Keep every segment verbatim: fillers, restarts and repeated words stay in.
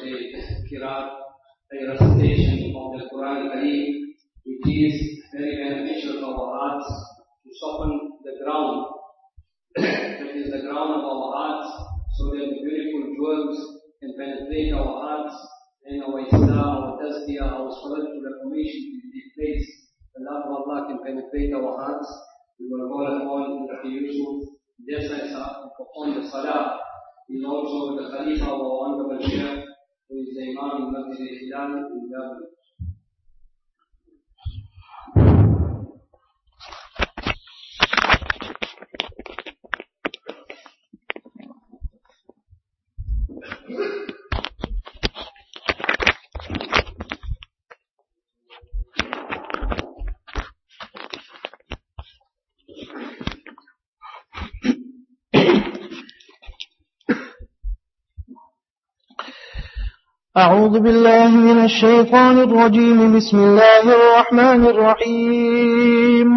a qiraat, a recitation of the Quran Kareem, which is very beneficial for our hearts to soften the ground, that is the ground of our hearts, so that the beautiful jewels can penetrate our hearts and our Islam, our tazkiyah, our spiritual reformation can take place. The love of Allah can penetrate our hearts. We will call upon Mufti Yusuf Desai Sahib to perform the salah. He is also the Khalifa of our Honorable Sheikh, who is the Imam in Masjid al-Hilal in Dublin. أعوذ بالله من الشيطان الرجيم بسم الله الرحمن الرحيم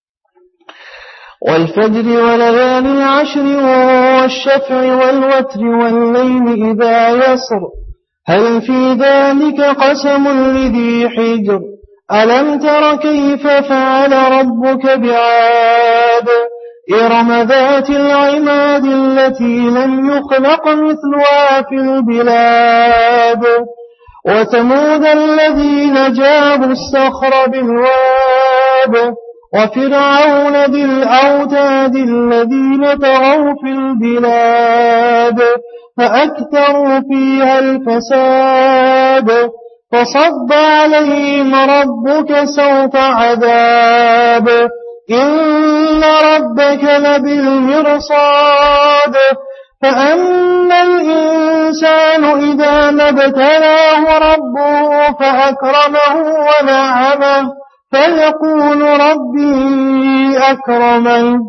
والفجر وليال العشر والشفع والوتر والليل إذا يسر هل في ذلك قسم لذي حجر ألم تر كيف فعل ربك بعاد إرم ذات العماد التي لم يخلق مثلها في البلاد وثمود الذين جابوا الصخر بالواد وفرعون ذي الأوتاد الذين طغوا في البلاد فأكثروا فيها الفساد فصب عليهم ربك سوط عذاب إن ربك لبالمرصاد فأما الإنسان إذا ما ابتلاه ربه فأكرمه ونعمه فيقول ربي أكرمن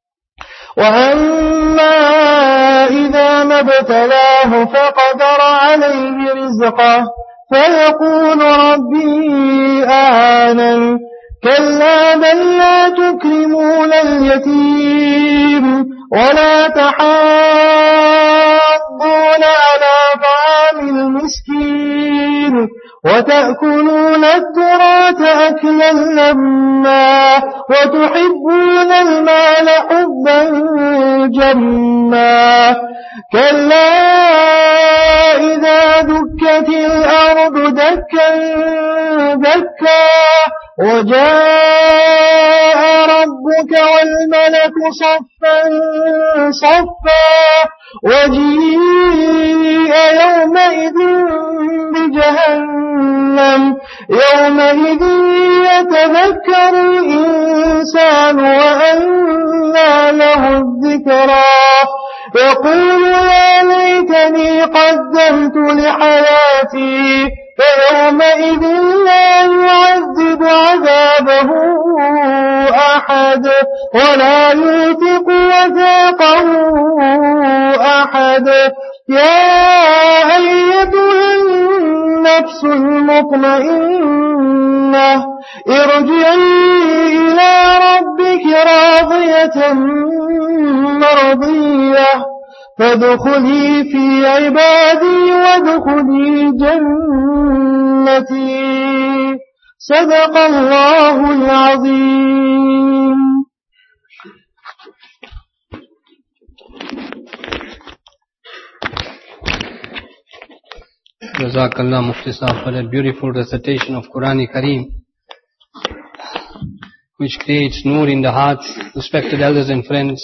وأما إذا ما ابتلاه فقدر عليه رزقه فيقول ربي أهانن كلا بل لا تكرمون اليتيم ولا تحاضون على طعام المسكين وتأكلون التراث أكلا لما وتحبون المال حبا جما كلا إذا دكت الأرض دكا دكا وجاء ربك والملك صفا صفا وجيء يومئذ بجهنم يومئذ يتذكر الإنسان وأنى له الذكرى يقول يا ليتني قدمت لحياتي فيومئذ لا يعذب عذابه أحد ولا يوثق وثاقه أحد يا أيتها النفس المطمئنة ارجعي إلى ربك راضية مرضية فادخلي في عبادي وادخلي جنتي صدق الله العظيم. Jazakallah Mufti Sahib for that beautiful recitation of Quran Kareem, which creates noor in the hearts. Respected elders and friends,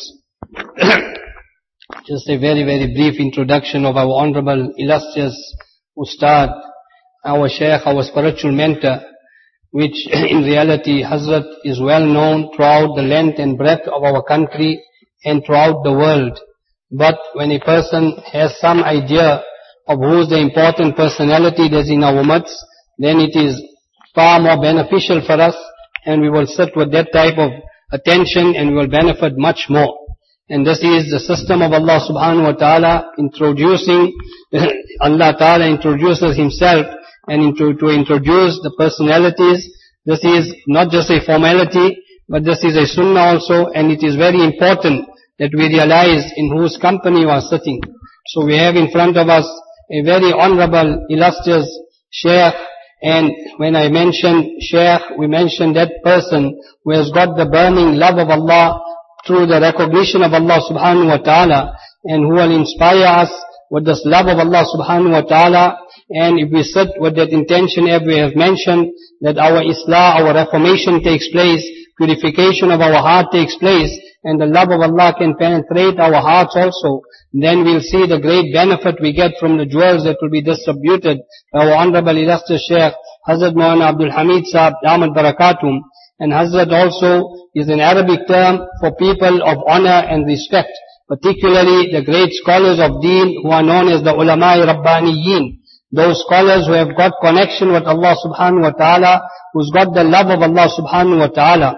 just a very very brief introduction of our honorable illustrious Ustad, our Shaykh, our spiritual mentor, which in reality Hazrat is well known throughout the length and breadth of our country and throughout the world. But when a person has some idea of who is the important personality that is in our midst, then it is far more beneficial for us, and we will sit with that type of attention and we will benefit much more. And this is the system of Allah subhanahu wa ta'ala introducing, Allah ta'ala introduces Himself and into, to introduce the personalities. This is not just a formality, but this is a sunnah also, and it is very important that we realize in whose company we are sitting. So we have in front of us a very honorable, illustrious Shaykh. And when I mention Shaykh, we mention that person who has got the burning love of Allah through the recognition of Allah subhanahu wa ta'ala, and who will inspire us with this love of Allah subhanahu wa ta'ala. And if we sit with that intention, as we have mentioned, that our Islah, our reformation takes place, purification of our heart takes place, and the love of Allah can penetrate our hearts also, then we'll see the great benefit we get from the jewels that will be distributed by our honorable illustrious Shaykh Hazrat Maulana Abdul Hamid Sahib Damat Barakatum. And Hazrat also is an Arabic term for people of honor and respect, particularly the great scholars of Deen who are known as the Ulama-i Rabbaniyin, those scholars who have got connection with Allah subhanahu wa ta'ala, who's got the love of Allah subhanahu wa ta'ala.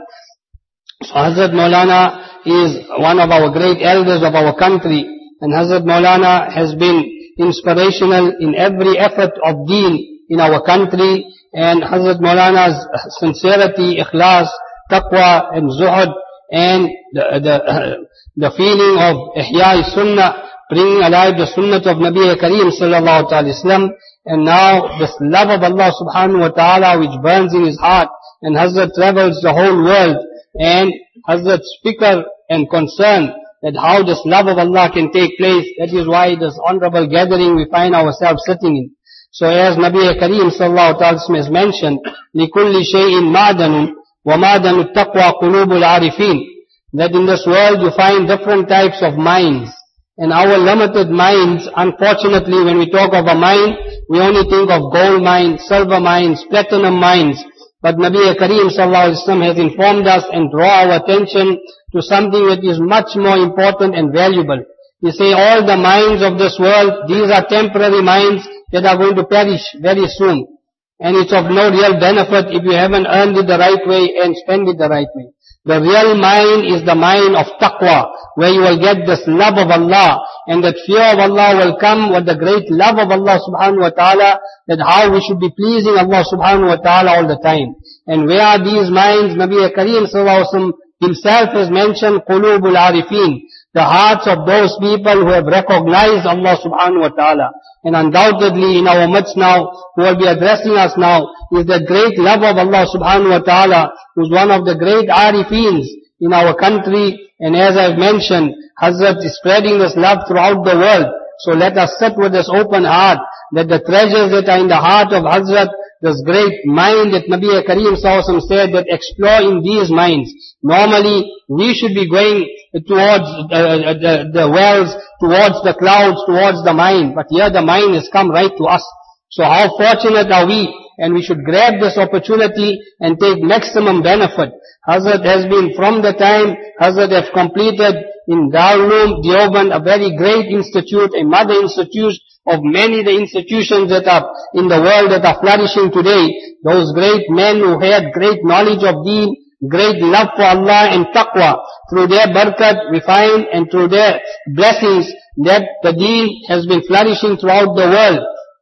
So Hazrat Maulana is one of our great elders of our country, and Hazrat Maulana has been inspirational in every effort of Deen in our country. And Hazrat Maulana's sincerity, ikhlas, taqwa and zuhud, and the, the, the feeling of ihya sunnah, bringing alive the sunnah of Nabi Kareem sallallahu alaihi wasallam. And now this love of Allah subhanahu wa ta'ala which burns in his heart, and Hazrat travels the whole world, and Hazrat's fikr and concern that how this love of Allah can take place. That is why this honorable gathering we find ourselves sitting in. So as Nabi Kareem sallallahu alaihi wasallam has mentioned, لِكُلِّ شَيْءٍ مَعْدَنٌ وَمَعْدَنُ التَّقْوَى قُلُوبُ الْعَارِفِينَ, that in this world you find different types of minds. And our limited minds, unfortunately, when we talk of a mind, we only think of gold mines, silver mines, platinum mines. But Nabi Kareem sallallahu alaihi wasallam has informed us and draw our attention to something that is much more important and valuable. He say all the mines of this world, these are temporary mines that are going to perish very soon. And it's of no real benefit if you haven't earned it the right way and spend it the right way. The real mine is the mine of taqwa, where you will get this love of Allah, and that fear of Allah will come with the great love of Allah subhanahu wa ta'ala, that how we should be pleasing Allah subhanahu wa ta'ala all the time. And where are these minds? Nabi Kareem sallallahu alaihi wasallam himself has mentioned qulubul arifin, the hearts of those people who have recognized Allah subhanahu wa ta'ala. And undoubtedly in our midst now, who will be addressing us now, is the great love of Allah subhanahu wa ta'ala, who is one of the great arifins in our country. And as I've mentioned, Hazrat is spreading this love throughout the world. So let us sit with this open heart, that the treasures that are in the heart of Hazrat, this great mind that Nabi Kareem sallallahu alaihi wasallam said, that explore in these minds. Normally, we should be going towards uh, the, the wells, towards the clouds, towards the mind. But here the mind has come right to us. So how fortunate are we? And we should grab this opportunity and take maximum benefit. Hazrat has been from the time Hazrat have completed in Darul Uloom Deoband, a very great institute, a mother institute of many the institutions that are in the world that are flourishing today. Those great men who had great knowledge of Deen, great love for Allah and taqwa. Through their barakat we find, and through their blessings, that the Deen has been flourishing throughout the world.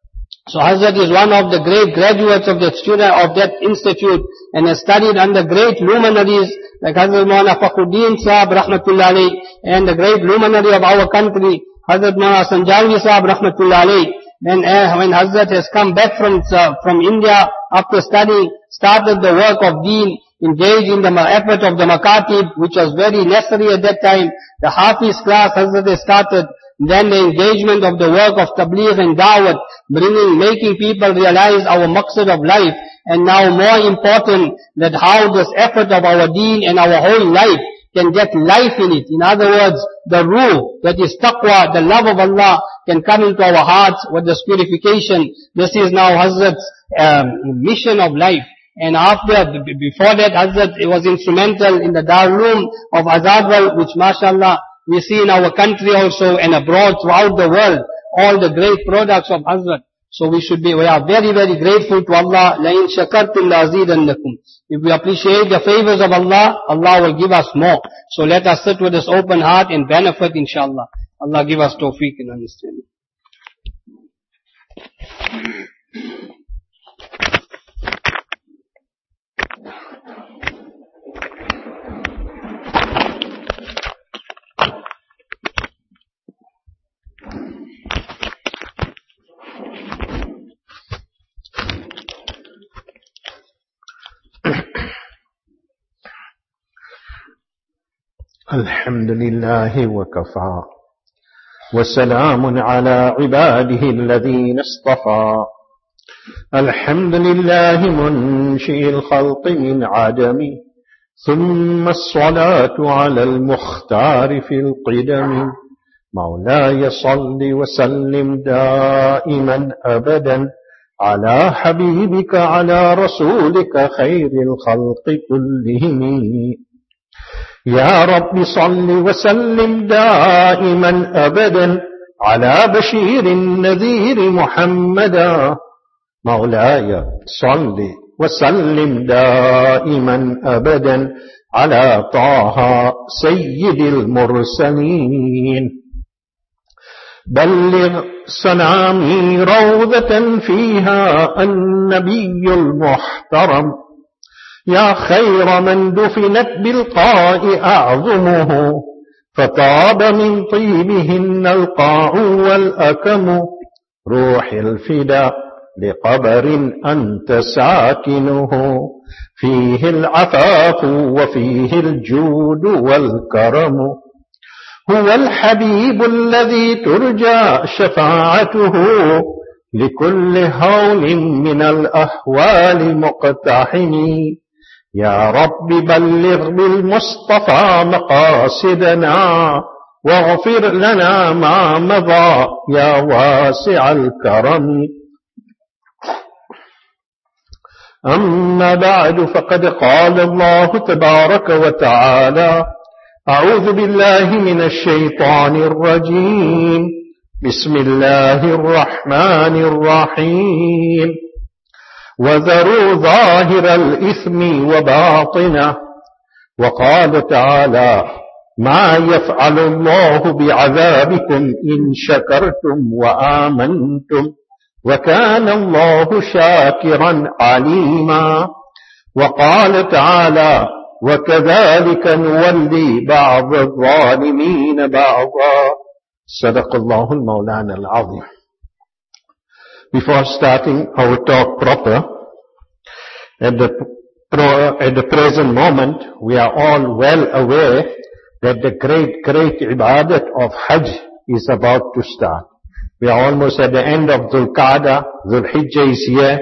So Hazrat is one of the great graduates of that student, of that institute, and has studied under great luminaries like Hazrat Maulana Fakhruddin Sahib Rahmatullah Alayh, and the great luminary of our country, Hazrat Maulana Sanjawi Sahib Rahmatullah Alayh. Then uh, when Hazrat has come back from uh, from India after studying, started the work of Deen, engaged in the effort of the Makatib, which was very necessary at that time. The Hafiz class Hazrat has started. Then the engagement of the work of Tabligh and Dawat, bringing, making people realize our maqsad of life. And now more important, that how this effort of our Deen and our whole life can get life in it. In other words, the ruh, that is taqwa, the love of Allah, can come into our hearts with this purification. This is now Hazrat's um, mission of life. And after, before that, Hazrat was instrumental in the Darul Uloom of Azadwal, which mashallah, we see in our country also and abroad throughout the world, all the great products of Hazrat. So we should be, we are very, very grateful to Allah. لَإِن شَكَرْتُمْ لَأَزِيدَنَّكُمْ. If we appreciate the favors of Allah, Allah will give us more. So let us sit with this open heart and benefit, inshallah. Allah give us tawfiq and understanding. الحمد لله وكفى وسلام على عباده الذين اصطفى. الحمد لله منشئ الخلق من عدم، ثم الصلاة على المختار في القدم. مولاي صل وسلم دائما أبدا على حبيبك على رسولك خير الخلق كلهم. يا رب صل وسلم دائما أبدا على بشير النذير محمدا. مولاي صل وسلم دائما أبدا على طه سيد المرسلين. بلغ سلامي روضة فيها النبي المحترم، يا خير من دفنت بالقاء أعظمه، فطاب من طيبهن القاع والأكم. روح الفداء لقبر أنت ساكنه، فيه العفاف وفيه الجود والكرم. هو الحبيب الذي ترجى شفاعته لكل هول من الأهوال مقتحم. يا رب بلغ بالمصطفى مقاصدنا، واغفر لنا ما مضى يا واسع الكرم. أما بعد، فقد قال الله تبارك وتعالى: أعوذ بالله من الشيطان الرجيم، بسم الله الرحمن الرحيم. وذروا ظاهر الإثم وباطنه. وقال تعالى: ما يفعل الله بعذابكم إن شكرتم وآمنتم وكان الله شاكرا عليما. وقال تعالى: وكذلك نولي بعض الظالمين بعضا. صدق الله المولانا العظيم. Before starting our talk proper, at the, at the present moment, we are all well aware that the great, great ibadat of Hajj is about to start. We are almost at the end of Dhul Qa'dah, Dhul Hijjah is here,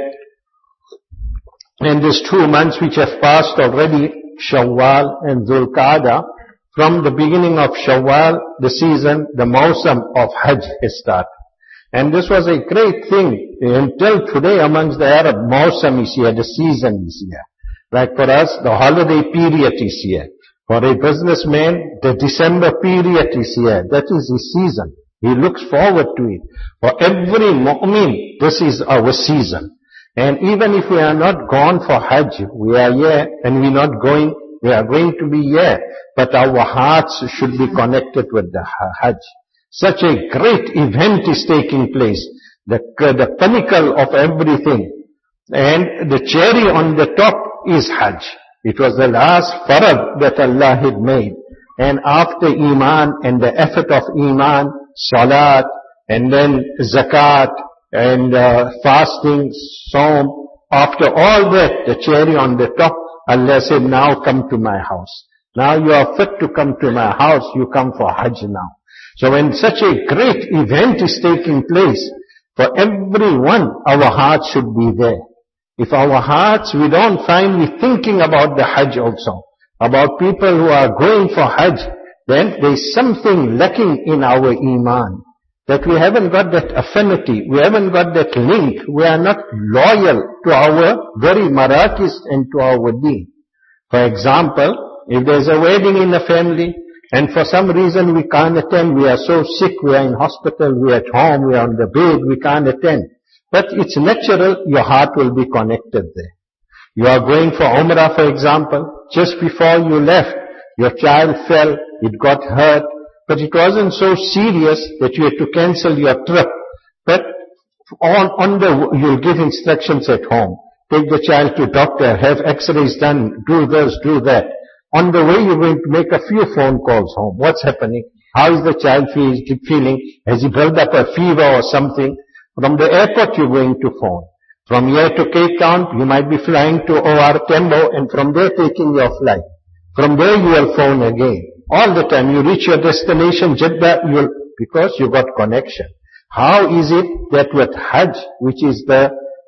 and these two months which have passed already, Shawwal and Dhul Qa'dah. From the beginning of Shawwal, the season, the Mawsam of Hajj has started. And this was a great thing until today amongst the Arab. Mawsam is here, the season is here. Like for us, the holiday period is here. For a businessman, the December period is here. That is his season. He looks forward to it. For every mu'min, this is our season. And even if we are not gone for Hajj, we are here and we are not going, we are going to be here. But our hearts should be connected with the Hajj. Such a great event is taking place. The, the pinnacle of everything. And the cherry on the top is Hajj. It was the last farad that Allah had made. And after Iman and the effort of Iman, Salat, and then Zakat, and uh, fasting, Saum, after all that, the cherry on the top, Allah said, now come to my house. Now you are fit to come to my house, you come for Hajj now. So when such a great event is taking place, for everyone, our hearts should be there. If our hearts, we don't find we thinking about the Hajj also, about people who are going for Hajj, then there is something lacking in our Iman. That we haven't got that affinity, we haven't got that link, we are not loyal to our very Marakis and to our deen. For example, if there's a wedding in a family, and for some reason we can't attend, we are so sick, we are in hospital, we are at home, we are on the bed, we can't attend. But it's natural, your heart will be connected there. You are going for Umrah, for example, just before you left, your child fell, it got hurt, but it wasn't so serious that you had to cancel your trip. But on, on the, you'll give instructions at home. Take the child to doctor, have x-rays done, do this, do that. On the way, you're going to make a few phone calls home. What's happening? How is the child feel, feeling? Has he built up a fever or something? From the airport, you're going to phone. From here to Cape Town, you might be flying to O R Tambo, and from there taking your flight. From there, you will phone again. All the time. You reach your destination, Jeddah, you'll, because you got connection. How is it that with Hajj, which is the,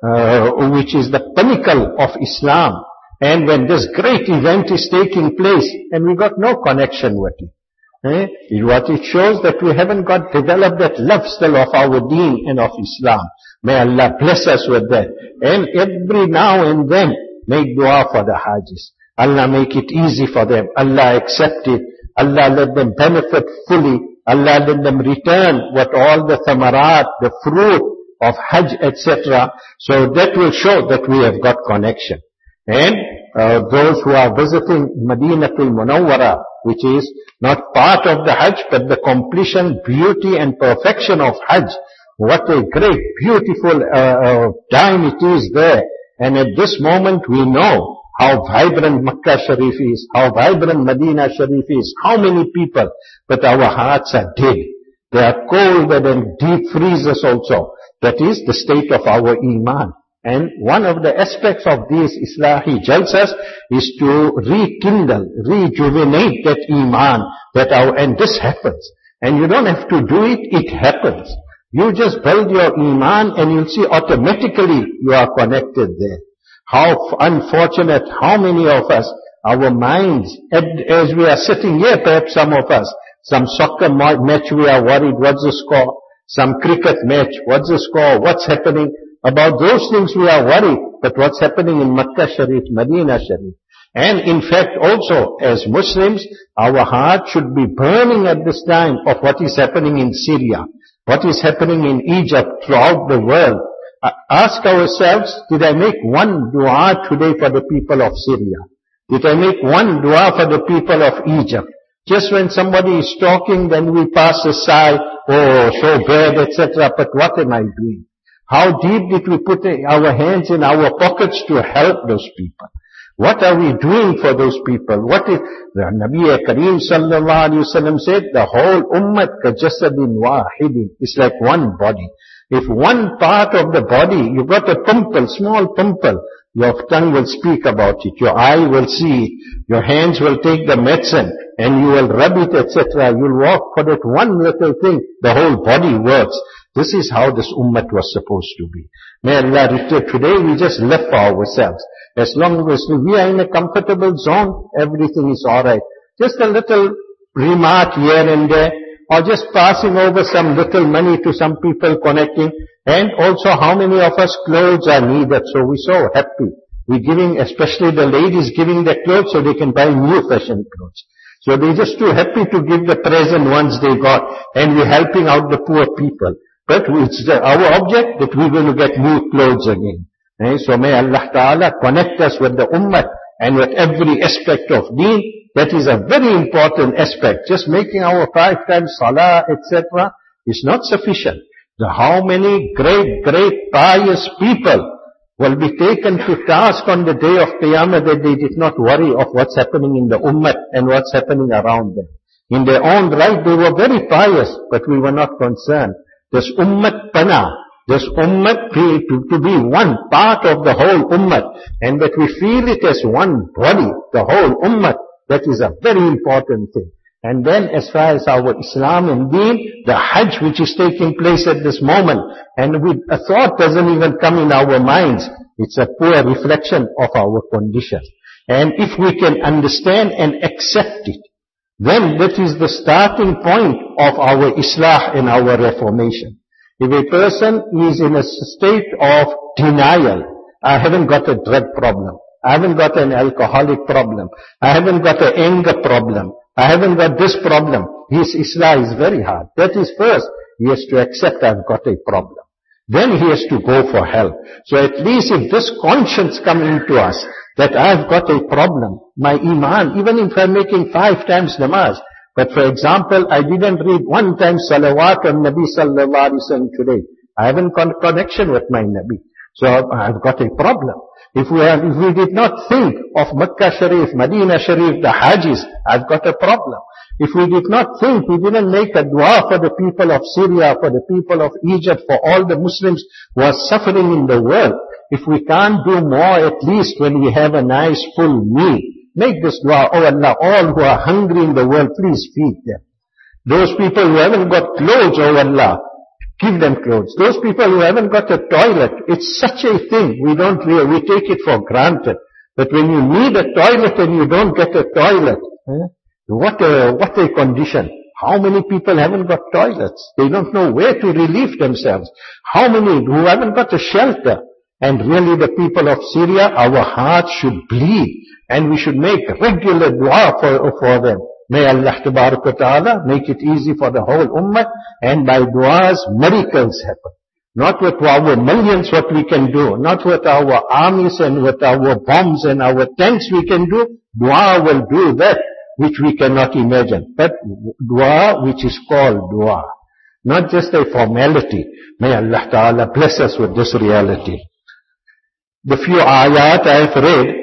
uh, which is the pinnacle of Islam, and when this great event is taking place, and we got no connection with it. Eh? What it shows that we haven't got developed that love still of our deen and of Islam. May Allah bless us with that. And every now and then, make dua for the Hajjis. Allah make it easy for them. Allah accept it. Allah let them benefit fully. Allah let them return what all the thamarat, the fruit of Hajj, et cetera. So that will show that we have got connection. And uh, those who are visiting Madinatul Munawwara, which is not part of the Hajj, but the completion, beauty and perfection of Hajj. What a great, beautiful uh, uh, time it is there. And at this moment we know how vibrant Makkah Sharif is, how vibrant Medina Sharif is, how many people, but our hearts are dead. They are cold and deep freezers also. That is the state of our Iman. And one of the aspects of these Islahi Jalsas is to rekindle, rejuvenate that Iman, that our, and this happens. And you don't have to do it, it happens. You just build your Iman and you'll see automatically you are connected there. How unfortunate, how many of us, our minds, as we are sitting here, perhaps some of us, some soccer match we are worried, what's the score? Some cricket match, what's the score? What's happening? About those things we are worried, but what's happening in Makkah Sharif, Medina Sharif. And in fact also, as Muslims, our heart should be burning at this time of what is happening in Syria, what is happening in Egypt, throughout the world. Uh, ask ourselves, did I make one dua today for the people of Syria? Did I make one dua for the people of Egypt? Just when somebody is talking, then we pass aside, oh, so bad, et cetera. But what am I doing? How deep did we put our hands in our pockets to help those people? What are we doing for those people? What is, the Nabi Kareem sallallahu alayhi wa sallam said, the whole ummat ka jasadin wahidin. It's like one body. If one part of the body, you got a pimple, small pimple, your tongue will speak about it, your eye will see it, your hands will take the medicine, and you will rub it, et cetera. You'll walk for that one little thing, the whole body works. This is how this ummat was supposed to be. May Allah return. Today we just live for ourselves. As long as we are in a comfortable zone, everything is alright. Just a little remark here and there, or just passing over some little money to some people connecting. And also how many of us clothes are needed, so we're so happy. We're giving, especially the ladies giving their clothes so they can buy new fashion clothes. So they're just too happy to give the present ones they got, and we're helping out the poor people. But it's the, our object that we're going to get new clothes again. Eh? So may Allah Ta'ala connect us with the ummah and with every aspect of deen. That is a very important aspect. Just making our five times salah, et cetera is not sufficient. The how many great, great pious people will be taken to task on the day of Qiyamah that they did not worry of what's happening in the ummah and what's happening around them. In their own right, they were very pious, but we were not concerned. This ummat pana, this ummat to, to be one part of the whole ummat, and that we feel it as one body, the whole ummat, that is a very important thing. And then as far as our Islam and deen, the Hajj which is taking place at this moment, and with a thought doesn't even come in our minds, it's a poor reflection of our condition. And if we can understand and accept it, then that is the starting point of our Islah and our reformation. If a person is in a state of denial, I haven't got a drug problem, I haven't got an alcoholic problem, I haven't got an anger problem, I haven't got this problem, his Islah is very hard. That is first, he has to accept I've got a problem. Then he has to go for help. So at least if this conscience comes into us, that I've got a problem, my iman, even if I'm making five times namaz, but for example, I didn't read one time salawat on Nabi sallallahu alaihi wasallam today. I haven't got connection with my Nabi. So I've got a problem. If we have, if we did not think of Makkah Sharif, Medina Sharif, the Hajjis, I've got a problem. If we did not think, we didn't make a dua for the people of Syria, for the people of Egypt, for all the Muslims who are suffering in the world, if we can't do more, at least when we have a nice full meal, Make this dua, oh Allah, all who are hungry in the world, please feed them. Those people who haven't got clothes, oh Allah, give them clothes. Those people who haven't got a toilet, it's such a thing, we don't really, we take it for granted. But when you need a toilet and you don't get a toilet, eh, what a, what a condition. How many people haven't got toilets? They don't know where to relieve themselves. How many who haven't got a shelter? And really the people of Syria, our hearts should bleed. And we should make regular dua for, for them. May Allah Ta'ala make it easy for the whole ummah. And by duas, miracles happen. Not with our millions what we can do. Not with our armies and with our bombs and our tanks we can do. Dua will do that which we cannot imagine. But dua which is called dua. Not just a formality. May Allah Ta'ala bless us with this reality. The few ayat I have read,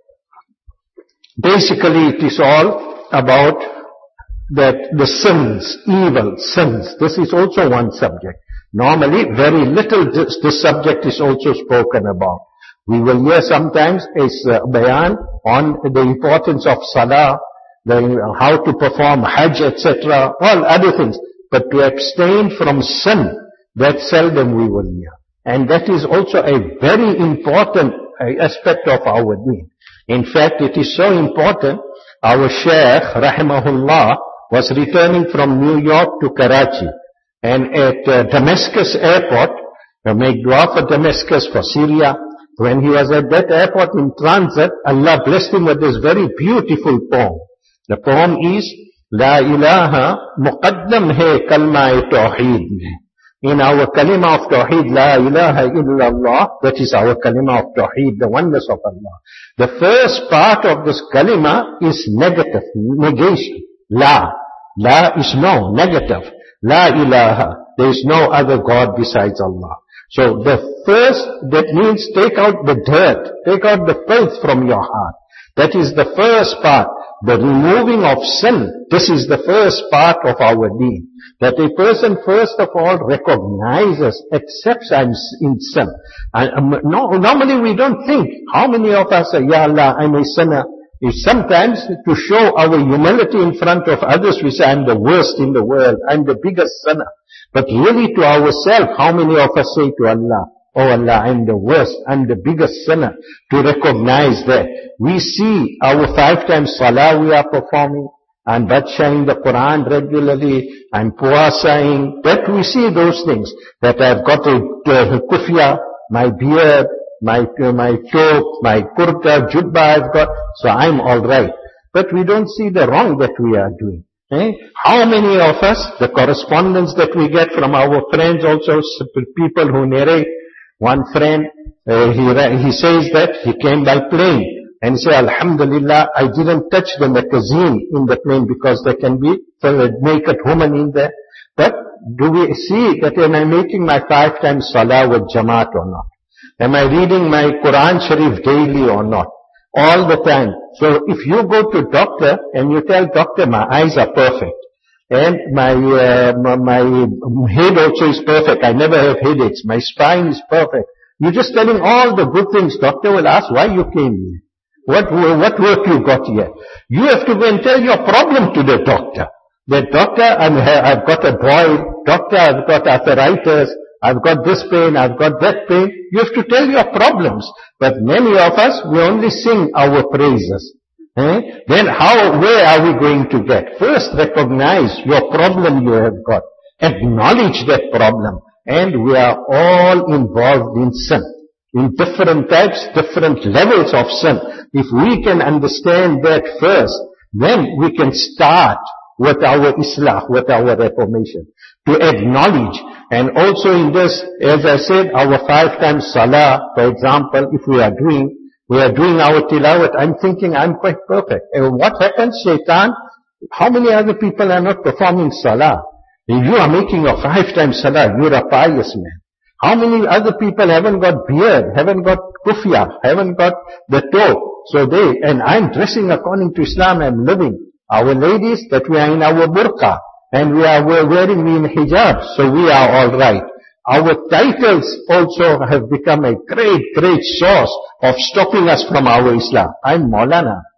basically it is all about that the sins, evil sins. This is also one subject. Normally, very little this, this subject is also spoken about. We will hear sometimes a uh, bayan on the importance of salah, the, how to perform hajj, et cetera, all other things. But to abstain from sin, that seldom we will hear. And that is also a very important uh, aspect of our deen. In fact, it is so important. Our Shaykh, rahimahullah, was returning from New York to Karachi. And at uh, Damascus airport, uh, make dua for Damascus, for Syria. When he was at that airport in transit, Allah blessed him with this very beautiful poem. The poem is, La ilaha muqaddam hai kalma-e tawheed mein. In our kalima of tawheed, La ilaha illallah, that is our kalima of tawheed, the oneness of Allah. The first part of this kalima is negative, negation. La. La is no, negative. La ilaha. There is no other God besides Allah. So the first, that means take out the dirt, take out the filth from your heart. That is the first part. The removing of sin, this is the first part of our deen. That a person first of all recognizes, accepts I'm in sin. And, um, no, normally we don't think, how many of us say, Ya Allah, I'm a sinner. Is sometimes to show our humility in front of others, we say, I'm the worst in the world, I'm the biggest sinner. But really to ourselves, how many of us say to Allah, Oh Allah, I'm the worst, I'm the biggest sinner. To recognize that. We see our five times salah we are performing, I'm badshaing the Quran regularly, I'm puasaing, that we see those things. That I've got a, a kufya, my beard, my uh, my toque, my kurta, jubba I've got, so I'm alright. But we don't see the wrong that we are doing. Eh? How many of us, the correspondence that we get from our friends also, people who narrate, one friend, uh, he, he says that he came by plane. And he said, Alhamdulillah, I didn't touch the magazine in the plane because there can be a naked woman in there. But do we see that am I making my five times salah with Jamaat or not? Am I reading my Quran Sharif daily or not? All the time. So if you go to doctor and you tell doctor, my eyes are perfect. And my, uh, my head also is perfect. I never have headaches. My spine is perfect. You're just telling all the good things. Doctor will ask why you came here. What, what work you got here? You have to go and tell your problem to the doctor. The doctor, I'm, I've got a boil. Doctor, I've got arthritis. I've got this pain, I've got that pain. You have to tell your problems. But many of us, we only sing our praises. Eh? Then how, where are we going to get? First recognize your problem you have got. Acknowledge that problem. And we are all involved in sin. In different types, different levels of sin. If we can understand that first, then we can start with our Islah, with our reformation. To acknowledge. And also in this, as I said, our five times salah, for example, if we are doing, we are doing our tilawat, I'm thinking I'm quite perfect. And what happens, shaitan? How many other people are not performing salah? If you are making your five times salah, you're a pious man. How many other people haven't got beard, haven't got kufya, haven't got the toe? So they, and I'm dressing according to Islam, I'm living. Our ladies, that we are in our burqa. And we are wearing in hijab, so we are all right. Our titles also have become a great, great source of stopping us from our Islam. I'm Maulana,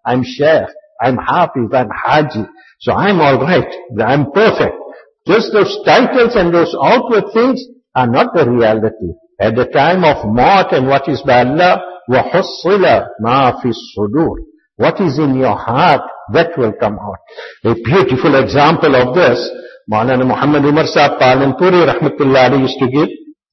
I'm Sheikh, I'm Hafiz, I'm Haji. So I'm alright, I'm perfect. Just those titles and those outward things are not the reality. At the time of maut and what is by Allah, وَحُصِّلَ مَا فِي الصُّدُورِ. What is in your heart, that will come out. A beautiful example of this, Maulana Muhammad Umar Sahib Palanpuri Rahmatullah alayhi used to give.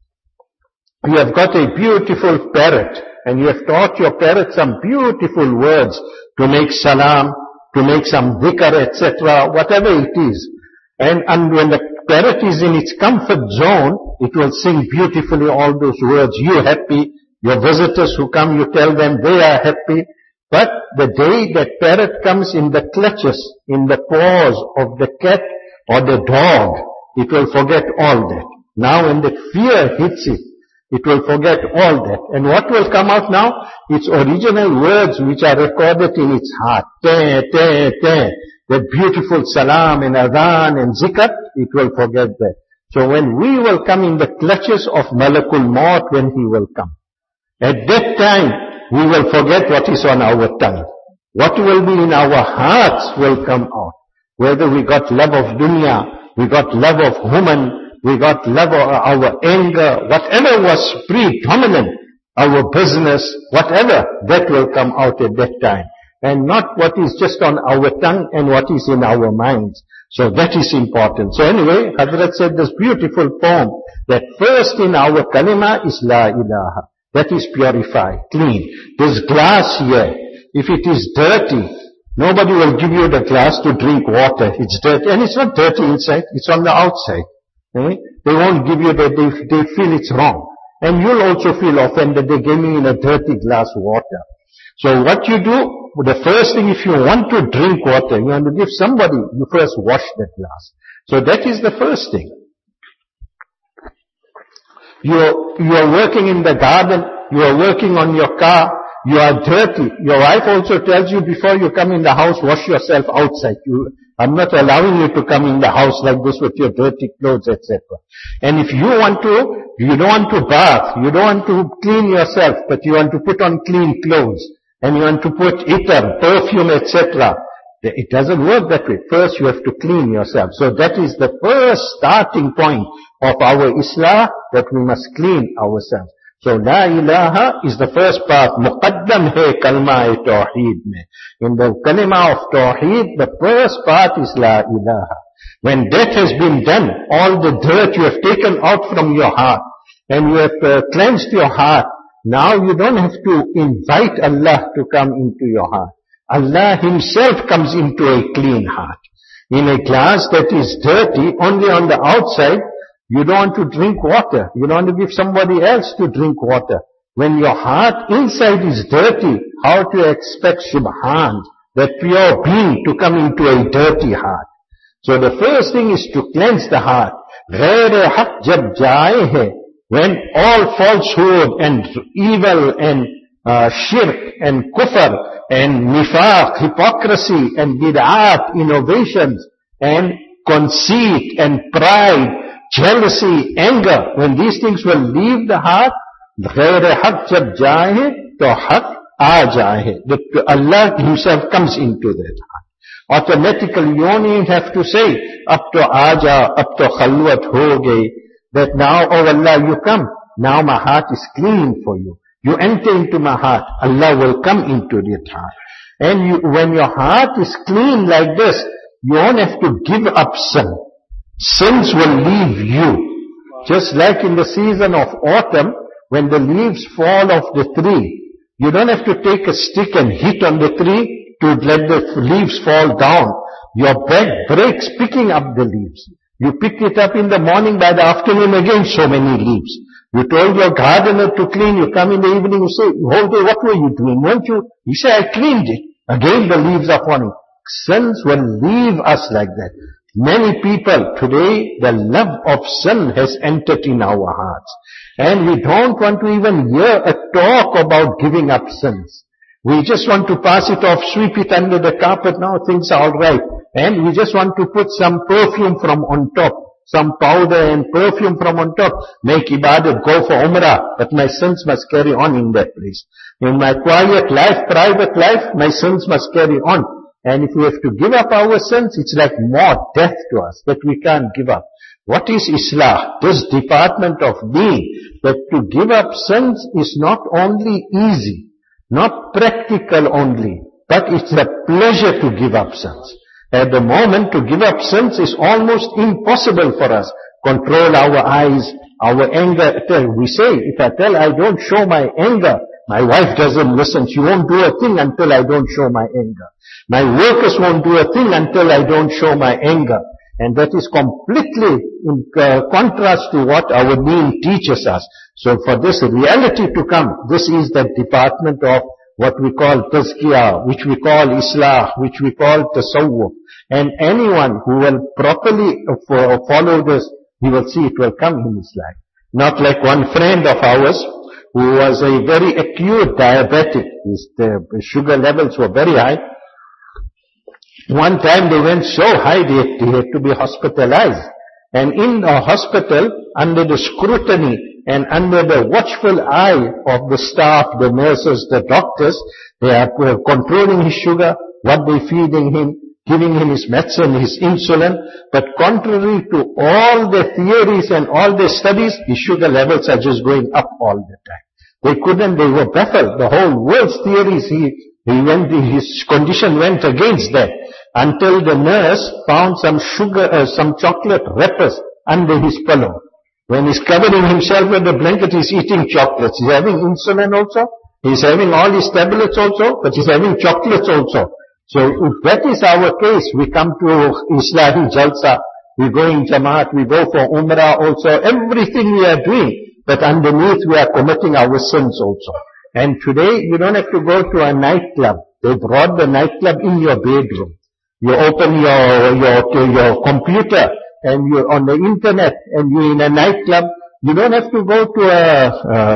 You have got a beautiful parrot, and you have taught your parrot some beautiful words to make salam, to make some dhikr, et cetera, whatever it is. And, and when the parrot is in its comfort zone, it will sing beautifully all those words. You happy, your visitors who come, you tell them they are happy. But the day that parrot comes in the clutches, in the paws of the cat or the dog, it will forget all that. Now when the fear hits it, it will forget all that. And what will come out now? Its original words which are recorded in its heart. Te, te, te. That beautiful salam and adhan and zikr, it will forget that. So when we will come in the clutches of Malakul Maut, when he will come, at that time, we will forget what is on our tongue. What will be in our hearts will come out. Whether we got love of dunya, we got love of woman, we got love of our anger, whatever was predominant, our business, whatever, that will come out at that time. And not what is just on our tongue and what is in our minds. So that is important. So anyway, Hazrat said this beautiful poem, that first in our kalima is La ilaha. That is purified, clean. This glass here, if it is dirty, nobody will give you the glass to drink water. It's dirty. And it's not dirty inside, it's on the outside. Eh? They won't give you that, they, they feel it's wrong. And you'll also feel offended, they gave me in a dirty glass water. So what you do, the first thing, if you want to drink water, you want to give somebody, you first wash that glass. So that is the first thing. You're, you're working in the garden, you are working on your car, you are dirty. Your wife also tells you before you come in the house, wash yourself outside. You, I'm not allowing you to come in the house like this with your dirty clothes, et cetera. And if you want to, you don't want to bath, you don't want to clean yourself, but you want to put on clean clothes, and you want to put itar, perfume, et cetera. It doesn't work that way. First you have to clean yourself. So that is the first starting point of our Islah, that we must clean ourselves. So La ilaha is the first part. Muqaddam hai kalma-e tawheed mein. In the kalima of tawheed, the first part is La ilaha. When that has been done, all the dirt you have taken out from your heart, and you have uh, cleansed your heart, now you don't have to invite Allah to come into your heart. Allah himself comes into a clean heart. In a glass that is dirty, only on the outside, you don't want to drink water. You don't want to give somebody else to drink water. When your heart inside is dirty, how do you expect Subhan, that pure being, to come into a dirty heart? So the first thing is to cleanse the heart. Ghair haq jab jaaye hai. When all falsehood and evil and uh, shirk and kufr and nifaq, hypocrisy and bid'at, innovations and conceit and pride, jealousy, anger, when these things will leave the heart, ghair haq jab jaaye to haq aa jaaye. Allah himself comes into that heart. Automatically you only have to say, up to aja, up to khalwat ho gaye, that now, oh Allah, you come. Now my heart is clean for you. You enter into my heart. Allah will come into that heart. And you, when your heart is clean like this, you won't have to give up sin. Sins will leave you. Just like in the season of autumn, when the leaves fall off the tree, you don't have to take a stick and hit on the tree to let the leaves fall down. Your back breaks picking up the leaves. You pick it up in the morning, by the afternoon again so many leaves. You told your gardener to clean, you come in the evening, you say, whole day what were you doing? Weren't you? You say, I cleaned it. Again the leaves are falling. Sins will leave us like that. Many people today, the love of sin has entered in our hearts. And we don't want to even hear a talk about giving up sins. We just want to pass it off, sweep it under the carpet, now things are alright. And we just want to put some perfume from on top. some powder and perfume from on top, make ibadat, go for umrah, but my sins must carry on in that place. In my quiet life, private life, my sins must carry on. And if we have to give up our sins, it's like more death to us, that we can't give up. What is Islah? This department of deen, that to give up sins is not only easy, not practical only, but it's a pleasure to give up sins. At the moment, to give up sins is almost impossible for us. Control our eyes, our anger. We say, if I tell I don't show my anger, my wife doesn't listen. She won't do a thing until I don't show my anger. My workers won't do a thing until I don't show my anger. And that is completely in uh, contrast to what our deen teaches us. So for this reality to come, this is the department of what we call tazkiyah, which we call islah, which we call tasawwuf. And anyone who will properly uh, follow this, he will see it will come in his life. Not like one friend of ours who was a very acute diabetic. His the sugar levels were very high. One time they went so high they, they had to be hospitalized. And in the hospital, under the scrutiny and under the watchful eye of the staff, the nurses, the doctors, they are controlling his sugar, what they feeding him, giving him his medicine, his insulin. But contrary to all the theories and all the studies, his sugar levels are just going up all the time. They couldn't, they were baffled. The whole world's theories, he, he went, his condition went against that. Until the nurse found some sugar, uh, some chocolate wrappers under his pillow. When he's covering himself with the blanket, he's eating chocolates. He's having insulin also. He's having all his tablets also, but he's having chocolates also. So if that is our case, we come to Islahi Jalsa, we go in Jamaat, we go for Umrah also, everything we are doing, but underneath we are committing our sins also. And today you don't have to go to a nightclub. They brought the nightclub in your bedroom. You open your, your, your computer and you're on the internet and you're in a nightclub. You don't have to go to a,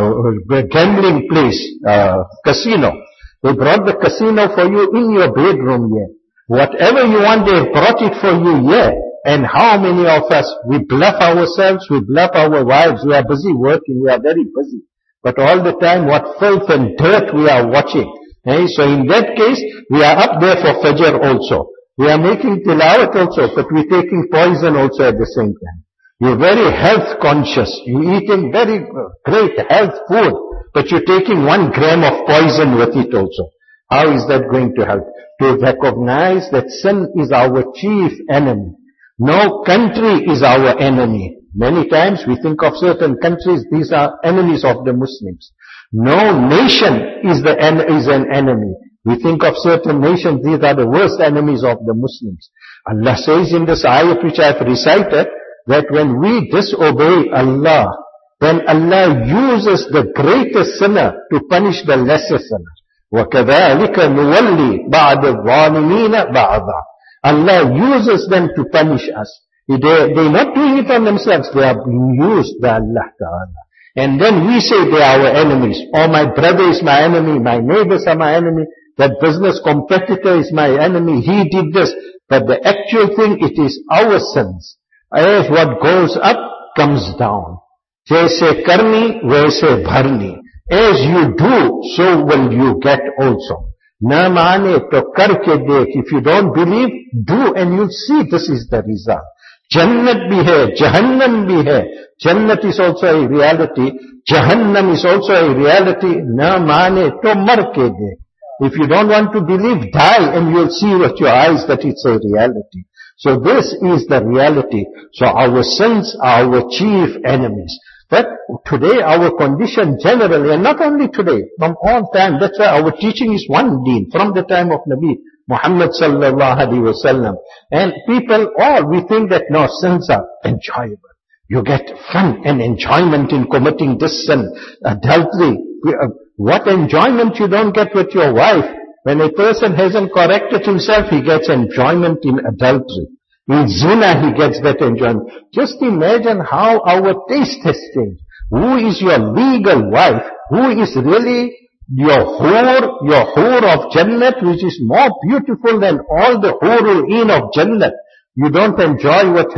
a gambling place, a casino. They brought the casino for you in your bedroom here. Whatever you want, they brought it for you here. And how many of us, we bluff ourselves, we bluff our wives, we are busy working, we are very busy. But all the time, what filth and dirt we are watching. Eh? So in that case, we are up there for Fajr also. We are making tilawat also, but we're taking poison also at the same time. You're very health conscious. You're eating very great health food, but you're taking one gram of poison with it also. How is that going to help? To recognize that sin is our chief enemy. No country is our enemy. Many times we think of certain countries, these are enemies of the Muslims. No nation is, the en- is an enemy. We think of certain nations, these are the worst enemies of the Muslims. Allah says in this ayat which I have recited, that when we disobey Allah, then Allah uses the greatest sinner to punish the lesser sinner. وَكَذَلِكَ نُوَلِّي بَعْدَ الظَّالِمِينَ بَعْضًا. Allah uses them to punish us. They, they're not doing it on themselves, they are being used by Allah Ta'ala. And then we say they are our enemies. Oh, my brother is my enemy, my neighbors are my enemy, that business competitor is my enemy, he did this. But the actual thing, it is our sins. As what goes up, comes down. Jaise karni, waise bharni. As you do, so will you get also. Na maane to karke dekh. If you don't believe, do and you'll see this is the result. Jannat bhi hai, Jahannam bhi hai. Jannat is also a reality. Jahannam is also a reality. Na maane to mar ke dekh. If you don't want to believe, die and you'll see with your eyes that it's a reality. So this is the reality. So our sins are our chief enemies. But today our condition generally, and not only today, from all time, that's why our teaching is one deen, from the time of Nabi Muhammad sallallahu alaihi wasallam. And people, all, we think that no, sins are enjoyable. You get fun and enjoyment in committing this sin, adultery. What enjoyment you don't get with your wife. When a person hasn't corrected himself, he gets enjoyment in adultery. In zina, he gets that enjoyment. Just imagine how our taste has changed. Who is your legal wife? Who is really your whore, your whore of Jannat, which is more beautiful than all the hurul-een of Jannat? You don't enjoy with her,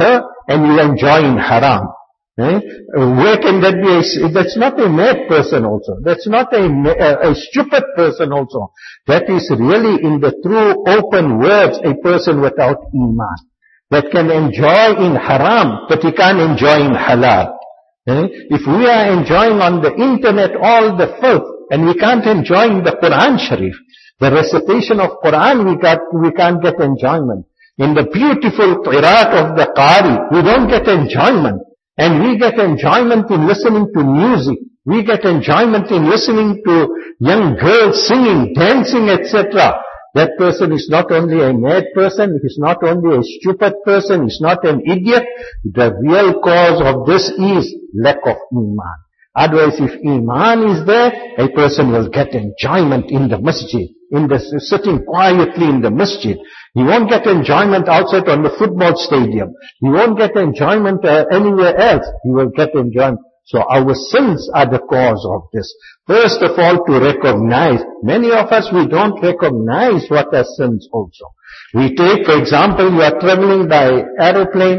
and you enjoy in haram. Eh? Where can that be? A, that's not a mad person also. That's not a, a, a stupid person also. That is really in the true open words a person without iman. That can enjoy in haram, but he can't enjoy in halal. Eh? If we are enjoying on the internet all the filth, and we can't enjoy in the Quran Sharif, the recitation of Quran, we, got, we can't get enjoyment. In the beautiful qiraat of the Qari, we don't get enjoyment. And we get enjoyment in listening to music. We get enjoyment in listening to young girls singing, dancing, et cetera. That person is not only a mad person, he is not only a stupid person, he is not an idiot. The real cause of this is lack of iman. Otherwise, if iman is there, a person will get enjoyment in the masjid, in the sitting quietly in the masjid. He won't get enjoyment outside on the football stadium. He won't get enjoyment uh, anywhere else. He will get enjoyment. So our sins are the cause of this. First of all, to recognize. Many of us, we don't recognize what are sins also. We take, for example, you are traveling by aeroplane.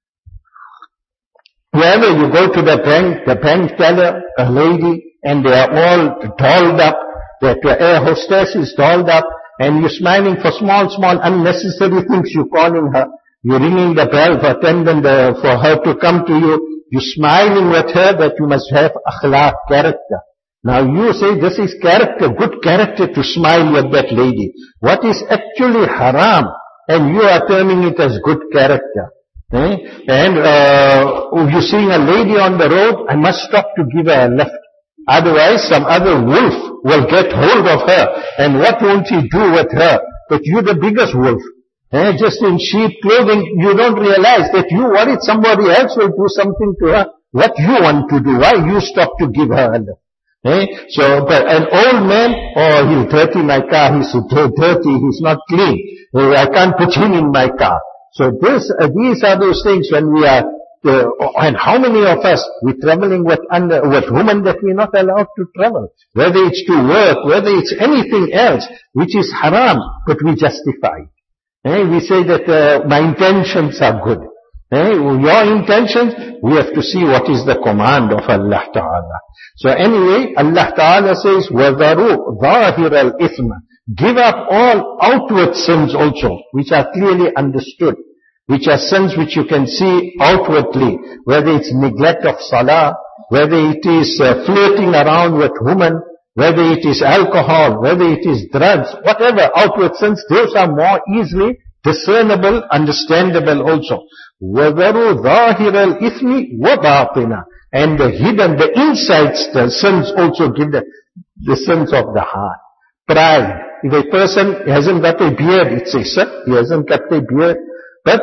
Wherever you go to the bank, the bank teller, a lady, and they are all dolled up. The air hostess is dolled up. And you're smiling for small, small unnecessary things. You're calling her. You're ringing the bell for attendant uh, for her to come to you. You're smiling with her that you must have akhlaq, character. Now you say this is character, good character to smile with that lady. What is actually haram? And you are terming it as good character. Eh? And uh, you're seeing a lady on the road, I must stop to give her a lift. Otherwise, some other wolf will get hold of her. And what won't he do with her? But you're the biggest wolf. Eh? Just in sheep clothing, you don't realize that you worried somebody else will do something to her. What you want to do? Why you stop to give her a lift? Eh? So, but an old man, oh, he's dirty my car, he's dirty, he's not clean. Eh, I can't put him in my car. So this, uh, these are those things when we are Uh, and how many of us, we're traveling with, under, with women that we're not allowed to travel. Whether it's to work, whether it's anything else, which is haram, but we justify it. Eh? We say that uh, my intentions are good. Eh? Your intentions, we have to see what is the command of Allah Ta'ala. So anyway, Allah Ta'ala says, وَذَرُوا ظَاهِرَ الْإِثْمَ. Give up all outward sins also, which are clearly understood. Which are sins which you can see outwardly, whether it's neglect of salah, whether it is uh, flirting around with women, whether it is alcohol, whether it is drugs, whatever outward sins, those are more easily discernible, understandable also. وَذَرُوا ظَاهِرَ الْإِثْمِ وَبَاطِنَ. And the hidden, the inside the sins also give the, the sins of the heart. Pride. If a person hasn't got a beard, it's a sin. He hasn't got a beard. But